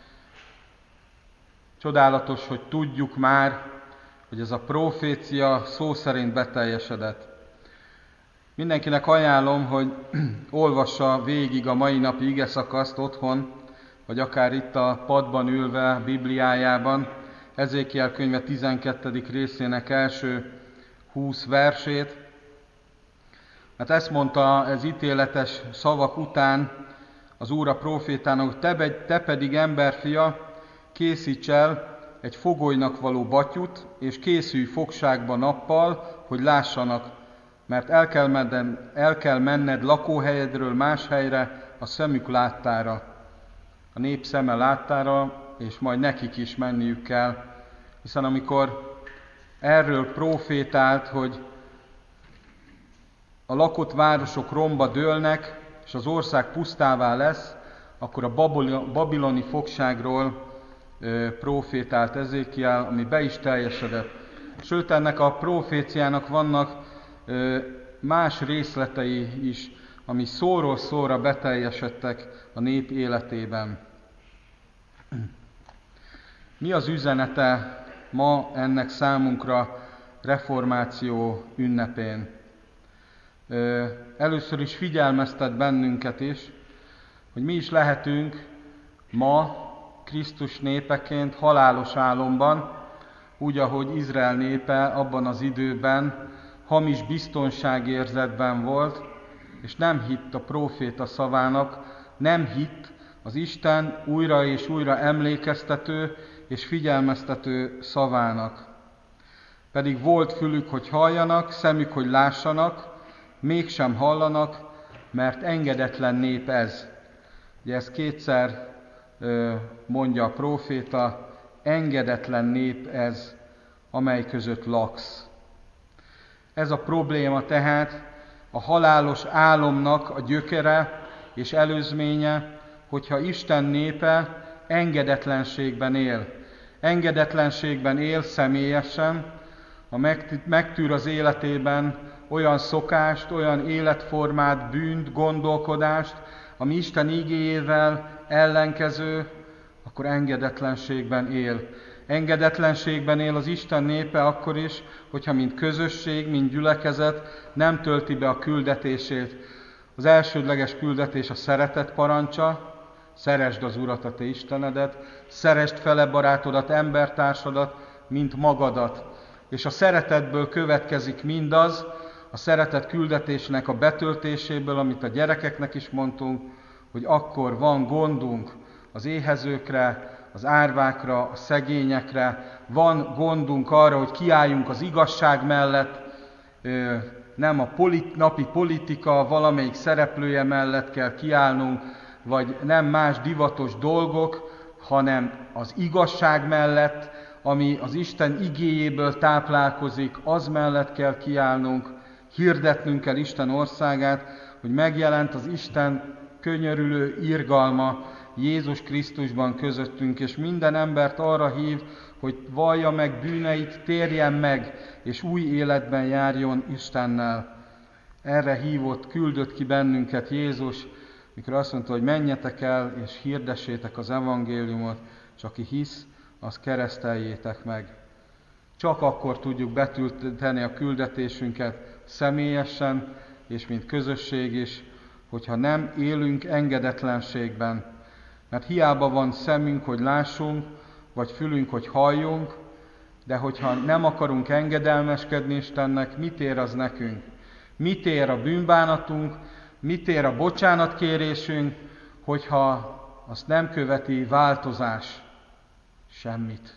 Csodálatos, hogy tudjuk már, hogy ez a profécia szó szerint beteljesedett. Mindenkinek ajánlom, hogy olvassa végig a mai napi igeszakaszt otthon, vagy akár itt a padban ülve a Bibliájában, Ezékiel könyve 12. részének első 20 versét. Mert ezt mondta ez ítéletes szavak után az Úr a prófétának: te pedig, emberfia, készíts el egy fogolynak való batyut, és készülj fogságba nappal, hogy lássanak, mert el kell menned lakóhelyedről más helyre, a szemük láttára, a nép szeme láttára, és majd nekik is menniük kell. Hiszen amikor erről profétált, hogy a lakott városok romba dőlnek, és az ország pusztává lesz, akkor a babiloni fogságról profétált Ezékiel, ami be is teljesedett. Sőt, ennek a proféciának vannak más részletei is, ami szóról szóra beteljesedtek a nép életében. Mi az üzenete ma ennek számunkra reformáció ünnepén? Először is figyelmeztet bennünket is, hogy mi is lehetünk ma Krisztus népeként halálos álomban, úgy, ahogy Izrael népe abban az időben hamis biztonságérzetben volt, és nem hitt a próféta szavának, nem hitt az Isten újra és újra emlékeztető és figyelmeztető szavának. Pedig volt fülük, hogy halljanak, szemük, hogy lássanak, mégsem hallanak, mert engedetlen nép ez. Ugye ezt kétszer mondja a próféta, engedetlen nép ez, amely között laksz. Ez a probléma tehát a halálos álomnak a gyökere és előzménye, hogyha Isten népe engedetlenségben él. Engedetlenségben él személyesen, megtűr az életében olyan szokást, olyan életformát, bűnt, gondolkodást, ami Isten igéjével ellenkező, akkor engedetlenségben él. Engedetlenségben él az Isten népe akkor is, hogyha mint közösség, mint gyülekezet nem tölti be a küldetését. Az elsődleges küldetés a szeretet parancsa, szeresd az Urat, a te Istenedet, szeresd fele barátodat, embertársadat, mint magadat. És a szeretetből következik mindaz, a szeretet küldetésnek a betöltéséből, amit a gyerekeknek is mondtunk, hogy akkor van gondunk az éhezőkre, az árvákra, a szegényekre, van gondunk arra, hogy kiálljunk az igazság mellett, nem a napi politika valamelyik szereplője mellett kell kiállnunk, vagy nem más divatos dolgok, hanem az igazság mellett, ami az Isten igéjéből táplálkozik, az mellett kell kiállnunk, hirdetnünk kell Isten országát, hogy megjelent az Isten könyörülő irgalma Jézus Krisztusban közöttünk, és minden embert arra hív, hogy vallja meg bűneit, térjen meg, és új életben járjon Istennel. Erre hívott, küldött ki bennünket Jézus, mikor azt mondta, hogy menjetek el, és hirdessétek az evangéliumot, és aki hisz, az kereszteljétek meg. Csak akkor tudjuk betölteni a küldetésünket személyesen, és mint közösség is, hogyha nem élünk engedetlenségben. Mert hiába van szemünk, hogy lássunk, vagy fülünk, hogy halljunk, de hogyha nem akarunk engedelmeskedni Istennek, mit ér az nekünk? Mit ér a bűnbánatunk, mit ér a bocsánatkérésünk, hogyha azt nem követi változás? Semmit.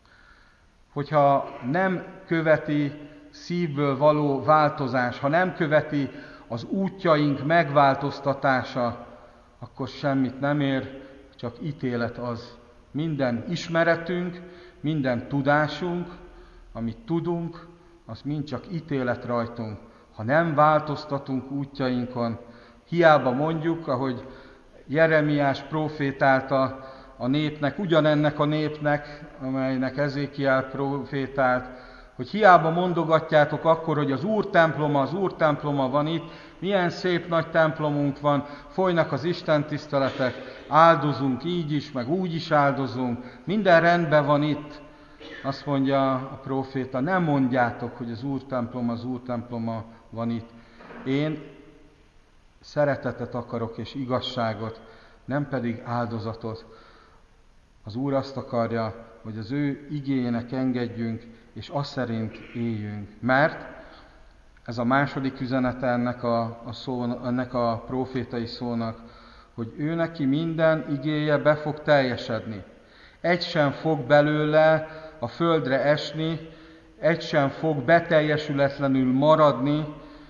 Hogyha nem követi szívből való változás, ha nem követi az útjaink megváltoztatása, akkor semmit nem ér, csak ítélet az. Minden ismeretünk, minden tudásunk, amit tudunk, az mind csak ítélet rajtunk. Ha nem változtatunk útjainkon, hiába mondjuk, ahogy Jeremiás prófétálta a népnek, ugyanennek a népnek, amelynek Ezékiel prófétált, hogy hiába mondogatjátok akkor, hogy az Úr temploma van itt, milyen szép nagy templomunk van, folynak az Isten tiszteletek, áldozunk így is, meg úgy is áldozunk, minden rendben van itt. Azt mondja a próféta, nem mondjátok, hogy az Úr temploma van itt. Én szeretetet akarok és igazságot, nem pedig áldozatot. Az Úr azt akarja, hogy az ő igéjének engedjünk, és azt szerint éljünk. Mert ez a második üzenete ennek a prófétai szónak, hogy ő neki minden igéje be fog teljesedni. Egy sem fog belőle a földre esni, egy sem fog beteljesületlenül maradni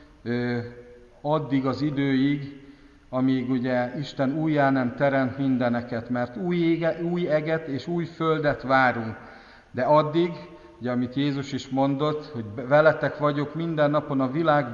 addig az időig, amíg ugye Isten újjá nem teremt mindeneket, mert új eget és új földet várunk. De addig, ugye, amit Jézus is mondott, hogy veletek vagyok minden napon a világ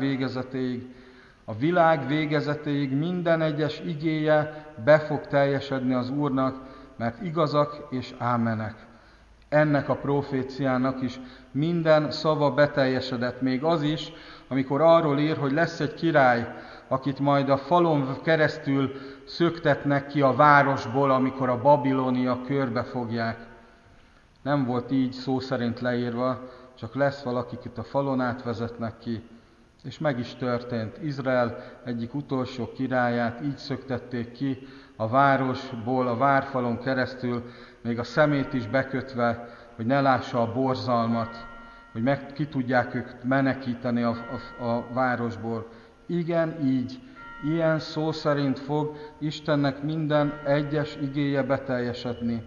végezetéig minden egyes igéje be fog teljesedni az Úrnak, mert igazak és ámenek. Ennek a proféciának is minden szava beteljesedett, még az is, amikor arról ír, hogy lesz egy király, akit majd a falon keresztül szöktetnek ki a városból, amikor a Babilónia körbefogják. Nem volt így szó szerint leírva, csak lesz valaki, akit a falon átvezetnek ki. És meg is történt. Izrael egyik utolsó királyát így szöktették ki a városból, a várfalon keresztül, még a szemét is bekötve, hogy ne lássa a borzalmat, hogy ki tudják ők menekíteni a városból. Igen, így, ilyen szó szerint fog Istennek minden egyes igéje beteljesedni.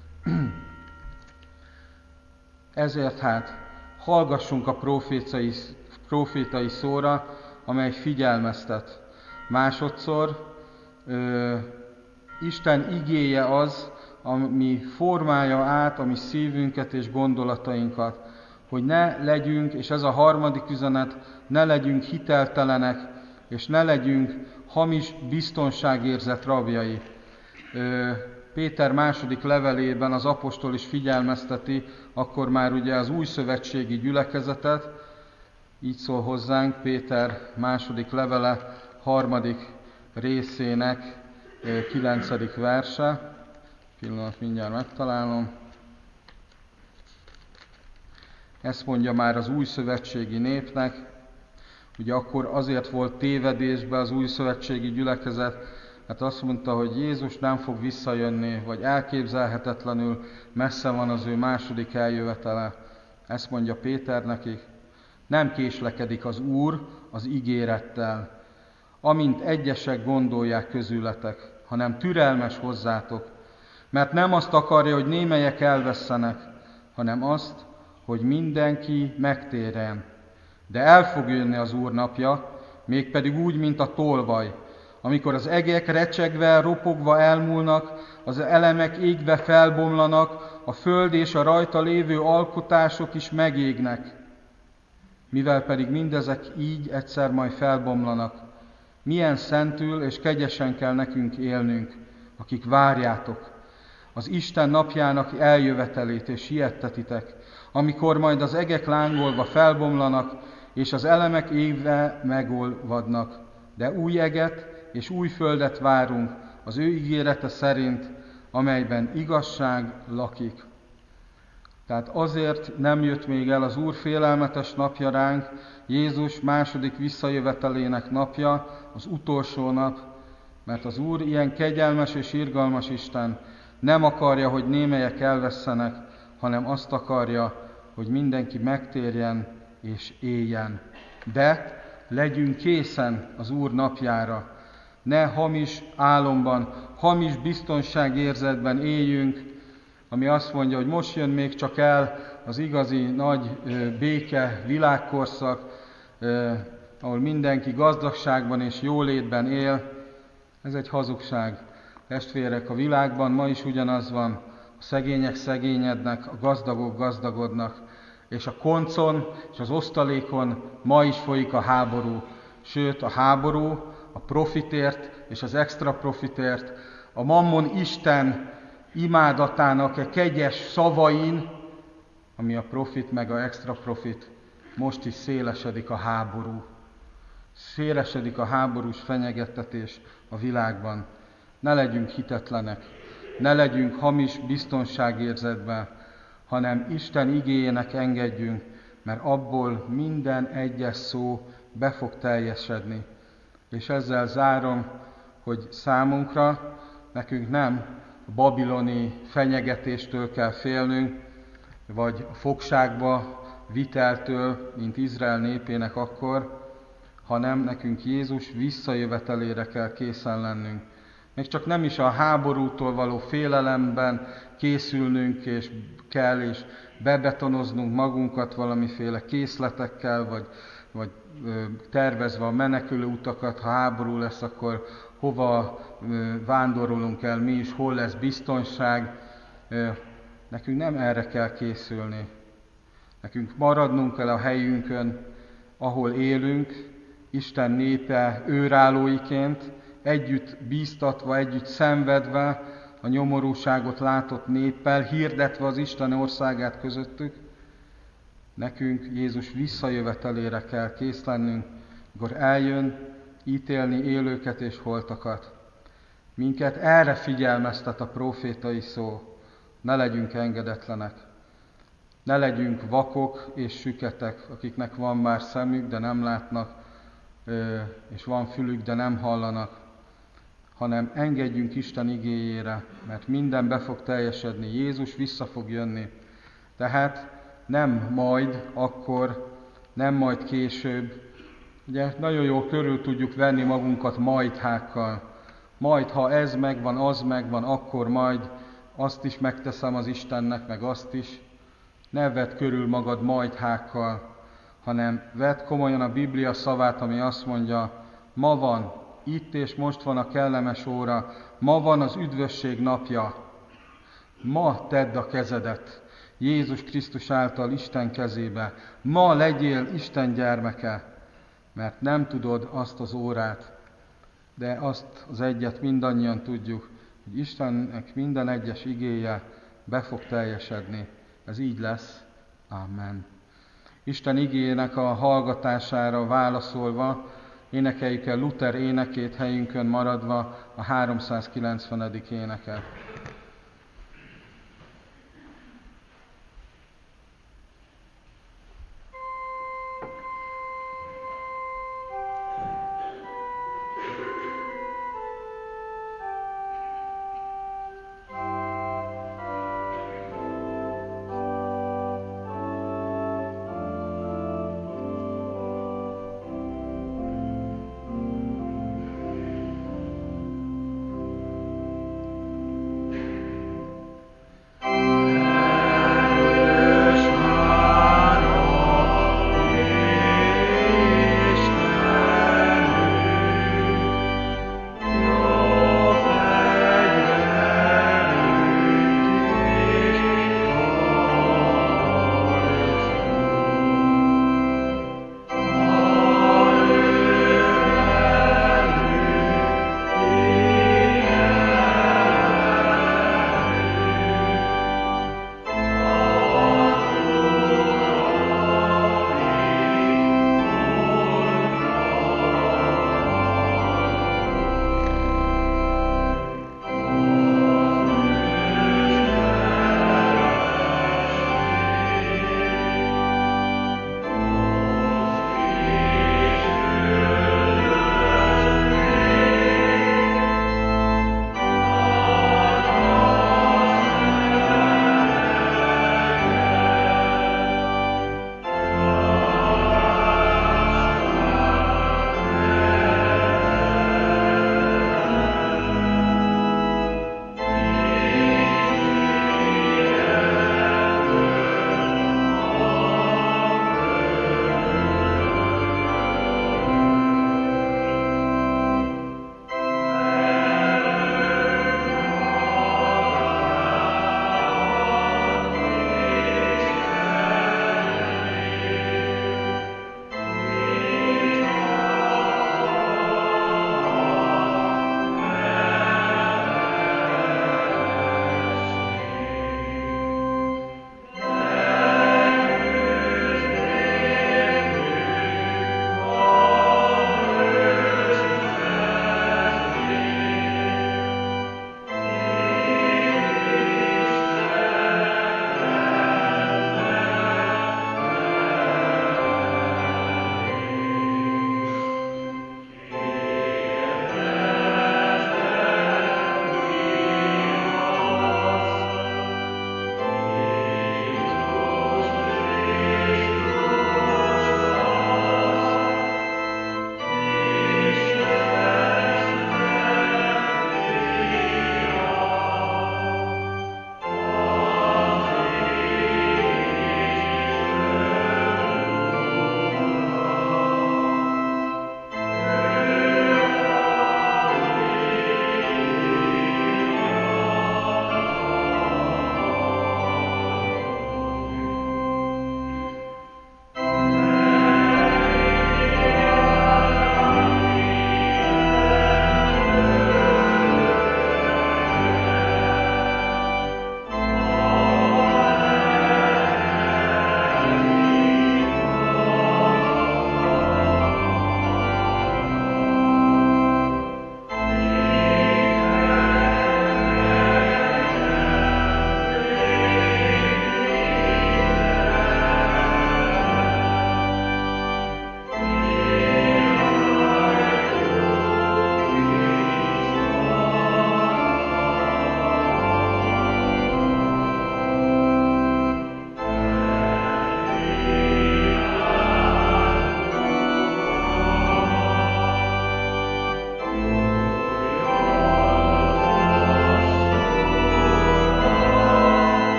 Ezért hát hallgassunk a profétai szóra, amely figyelmeztet. Másodszor Isten igéje az, ami formálja át a mi szívünket és gondolatainkat, hogy ne legyünk, és ez a harmadik üzenet, ne legyünk hiteltelenek, és ne legyünk hamis biztonságérzet rabjai. Péter második levelében az apostol is figyelmezteti, akkor már ugye az újszövetségi gyülekezetet, így szól hozzánk Péter második levele, 3. részének 9. verse. Pillanat, mindjárt megtalálom. Ezt mondja már az újszövetségi népnek, ugye akkor azért volt tévedésbe az újszövetségi gyülekezet, hát azt mondta, hogy Jézus nem fog visszajönni, vagy elképzelhetetlenül messze van az ő második eljövetele. Ezt mondja Péter nekik. Nem késlekedik az Úr az ígérettel, amint egyesek gondolják közületek, hanem türelmes hozzátok, mert nem azt akarja, hogy némelyek elvesszenek, hanem azt, hogy mindenki megtérjen. De el fog jönni az Úr napja, mégpedig úgy, mint a tolvaj, amikor az egek recsegve, ropogva elmúlnak, az elemek égve felbomlanak, a föld és a rajta lévő alkotások is megégnek. Mivel pedig mindezek így egyszer majd felbomlanak, milyen szentül és kegyesen kell nekünk élnünk, akik várjátok az Isten napjának eljövetelét és hiettetitek, amikor majd az egek lángolva felbomlanak, és az elemek égve megolvadnak. De új eget és új földet várunk az ő ígérete szerint, amelyben igazság lakik. Tehát azért nem jött még el az Úr félelmetes napja ránk, Jézus második visszajövetelének napja, az utolsó nap, mert az Úr ilyen kegyelmes és irgalmas Isten, nem akarja, hogy némelyek elvesszenek, hanem azt akarja, hogy mindenki megtérjen és éljen. De legyünk készen az Úr napjára. Ne hamis álomban, hamis biztonságérzetben éljünk, ami azt mondja, hogy most jön még csak el az igazi nagy béke világkorszak, ahol mindenki gazdagságban és jólétben él. Ez egy hazugság. Testvérek, a világban ma is ugyanaz van, a szegények szegényednek, a gazdagok gazdagodnak, és a koncon és az osztalékon ma is folyik a háború. Sőt, a háború a profitért és az extra profitért, a Mammon Isten imádatának a kegyes szavain, ami a profit meg a extra profit, most is szélesedik a háború. Szélesedik a háborús fenyegettetés a világban. Ne legyünk hitetlenek, ne legyünk hamis biztonságérzetben, hanem Isten igéjének engedjünk, mert abból minden egyes szó be fog teljesedni. És ezzel zárom, hogy számunkra, nekünk nem a babiloni fenyegetéstől kell félnünk, vagy a fogságba viteltől, mint Izrael népének akkor, hanem nekünk Jézus visszajövetelére kell készen lennünk. Még csak nem is a háborútól való félelemben készülnünk és bebetonoznunk magunkat valamiféle készletekkel, vagy tervezve a menekülő utakat, ha háború lesz, akkor hova vándorolunk el mi is, hol lesz biztonság. Nekünk nem erre kell készülni. Nekünk maradnunk kell a helyünkön, ahol élünk, Isten népe őrállóiként, együtt bíztatva, együtt szenvedve a nyomorúságot látott néppel, hirdetve az Isten országát közöttük. Nekünk Jézus visszajövetelére kell kész lennünk, amikor eljön ítélni élőket és holtakat. Minket erre figyelmeztet a profétai szó. Ne legyünk engedetlenek. Ne legyünk vakok és süketek, akiknek van már szemük, de nem látnak, és van fülük, de nem hallanak, hanem engedjünk Isten igéjére, mert minden be fog teljesedni. Jézus vissza fog jönni, Tehát nem majd akkor, nem majd később. Ugye nagyon jól körül tudjuk venni magunkat majdhákkal. Majd, ha ez megvan, az megvan, akkor majd azt is megteszem az Istennek, meg azt is. Ne vedd körül magad majdhákkal, hanem vedd komolyan a Biblia szavát, ami azt mondja, ma van, itt és most van a kellemes óra, ma van az üdvösség napja. Ma tedd a kezedet Jézus Krisztus által Isten kezébe. Ma legyél Isten gyermeke, mert nem tudod azt az órát, de azt az egyet mindannyian tudjuk, hogy Istennek minden egyes igéje be fog teljesedni. Ez így lesz. Amen. Isten igéjének a hallgatására válaszolva énekeljük el Luther énekét, helyünkön maradva, a 390. éneket.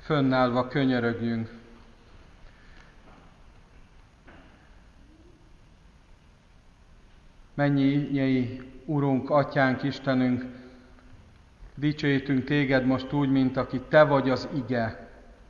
fönnállva könyörögjünk. Mennyei Urunk, Atyánk, Istenünk, dicsőítünk Téged most úgy, mint aki Te vagy az ige.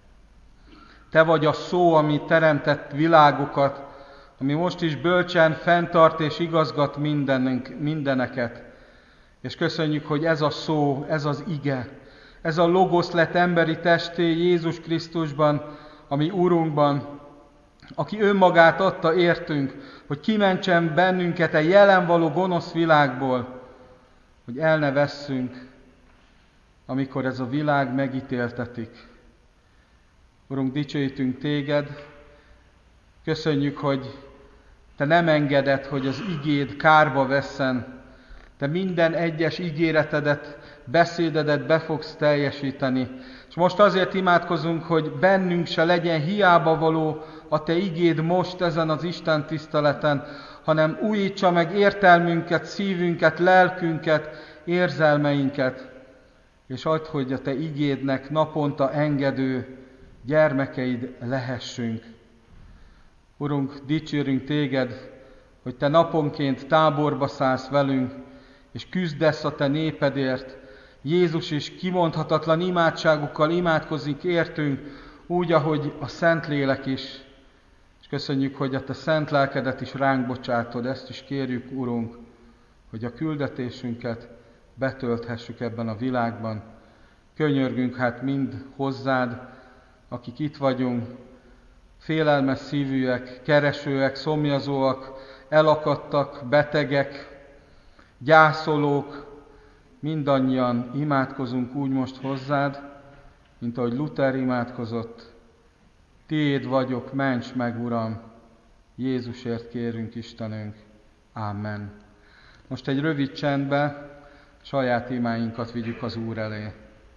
Te vagy a szó, ami teremtett világokat, ami most is bölcsen fenntart és igazgat mindeneket. És köszönjük, hogy ez a szó, ez az ige, ez a logosz lett emberi testé Jézus Krisztusban, ami Urunkban, aki önmagát adta értünk, hogy kimentsen bennünket a jelen való gonosz világból, hogy el ne vesszünk, amikor ez a világ megítéltetik. Urunk, dicsőítünk Téged, köszönjük, hogy Te nem engeded, hogy az igéd kárba vesszen. Te minden egyes ígéretedet, beszédedet be fogsz teljesíteni. És most azért imádkozunk, hogy bennünk se legyen hiába való a Te igéd most ezen az Isten tiszteleten, hanem újítsa meg értelmünket, szívünket, lelkünket, érzelmeinket, és add, hogy a Te igédnek naponta engedő gyermekeid lehessünk. Urunk, dicsérünk Téged, hogy Te naponként táborba szállsz velünk, és küzdesz a Te népedért. Jézus is kimondhatatlan imádságukkal imádkozik értünk, úgy, ahogy a Szentlélek is. És köszönjük, hogy a Te szent lelkedet is ránk bocsátod, ezt is kérjük, Urunk, hogy a küldetésünket betölthessük ebben a világban. Könyörgünk hát mind hozzád, akik itt vagyunk, félelmes szívűek, keresőek, szomjazóak, elakadtak, betegek, gyászolók, mindannyian imádkozunk úgy most hozzád, mint ahogy Luther imádkozott. Tiéd vagyok, ments meg, Uram! Jézusért kérünk, Istenünk. Amen. Most egy rövid csendbe saját imáinkat vigyük az Úr elé.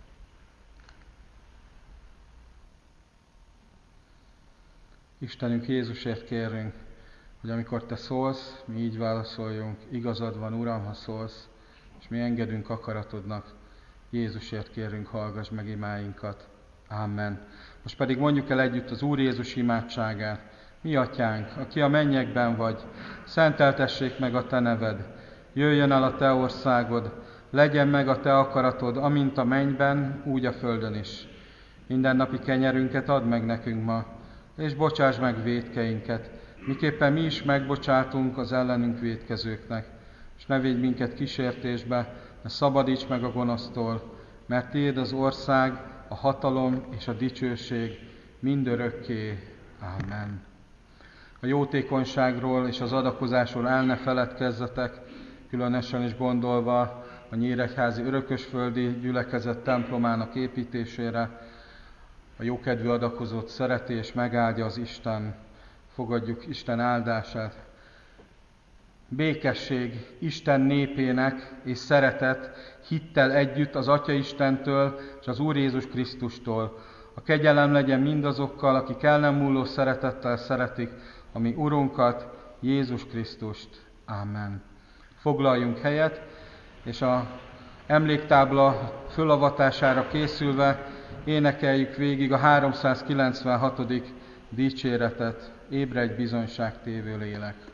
Istenünk, Jézusért kérünk, hogy amikor Te szólsz, mi így válaszoljunk. Igazad van, Uram, ha szólsz, és mi engedünk akaratodnak. Jézusért kérünk, hallgass meg imáinkat. Amen. Most pedig mondjuk el együtt az Úr Jézus imádságát. Mi Atyánk, aki a mennyekben vagy, szenteltessék meg a Te neved. Jöjjön el a Te országod, legyen meg a Te akaratod, amint a mennyben, úgy a földön is. Mindennapi kenyerünket add meg nekünk ma, és bocsáss meg vétkeinket, miképpen mi is megbocsátunk az ellenünk vétkezőknek. És ne védj minket kísértésbe, de szabadíts meg a gonosztól, mert Tiéd az ország, a hatalom és a dicsőség mindörökké. Amen. A jótékonyságról és az adakozásról el ne feledkezzetek, különösen is gondolva a nyíregyházi örökösföldi gyülekezet templomának építésére. A jókedvű adakozót szereti és megáldja az Isten. Fogadjuk Isten áldását. Békesség Isten népének és szeretet hittel együtt az Atya Istentől és az Úr Jézus Krisztustól. A kegyelem legyen mindazokkal, akik el nem múló szeretettel szeretik a mi Urunkat, Jézus Krisztust. Amen. Foglaljunk helyet, és a emléktábla fölavatására készülve énekeljük végig a 396. dicséretet. Ébredj bizonyságtévő lélek!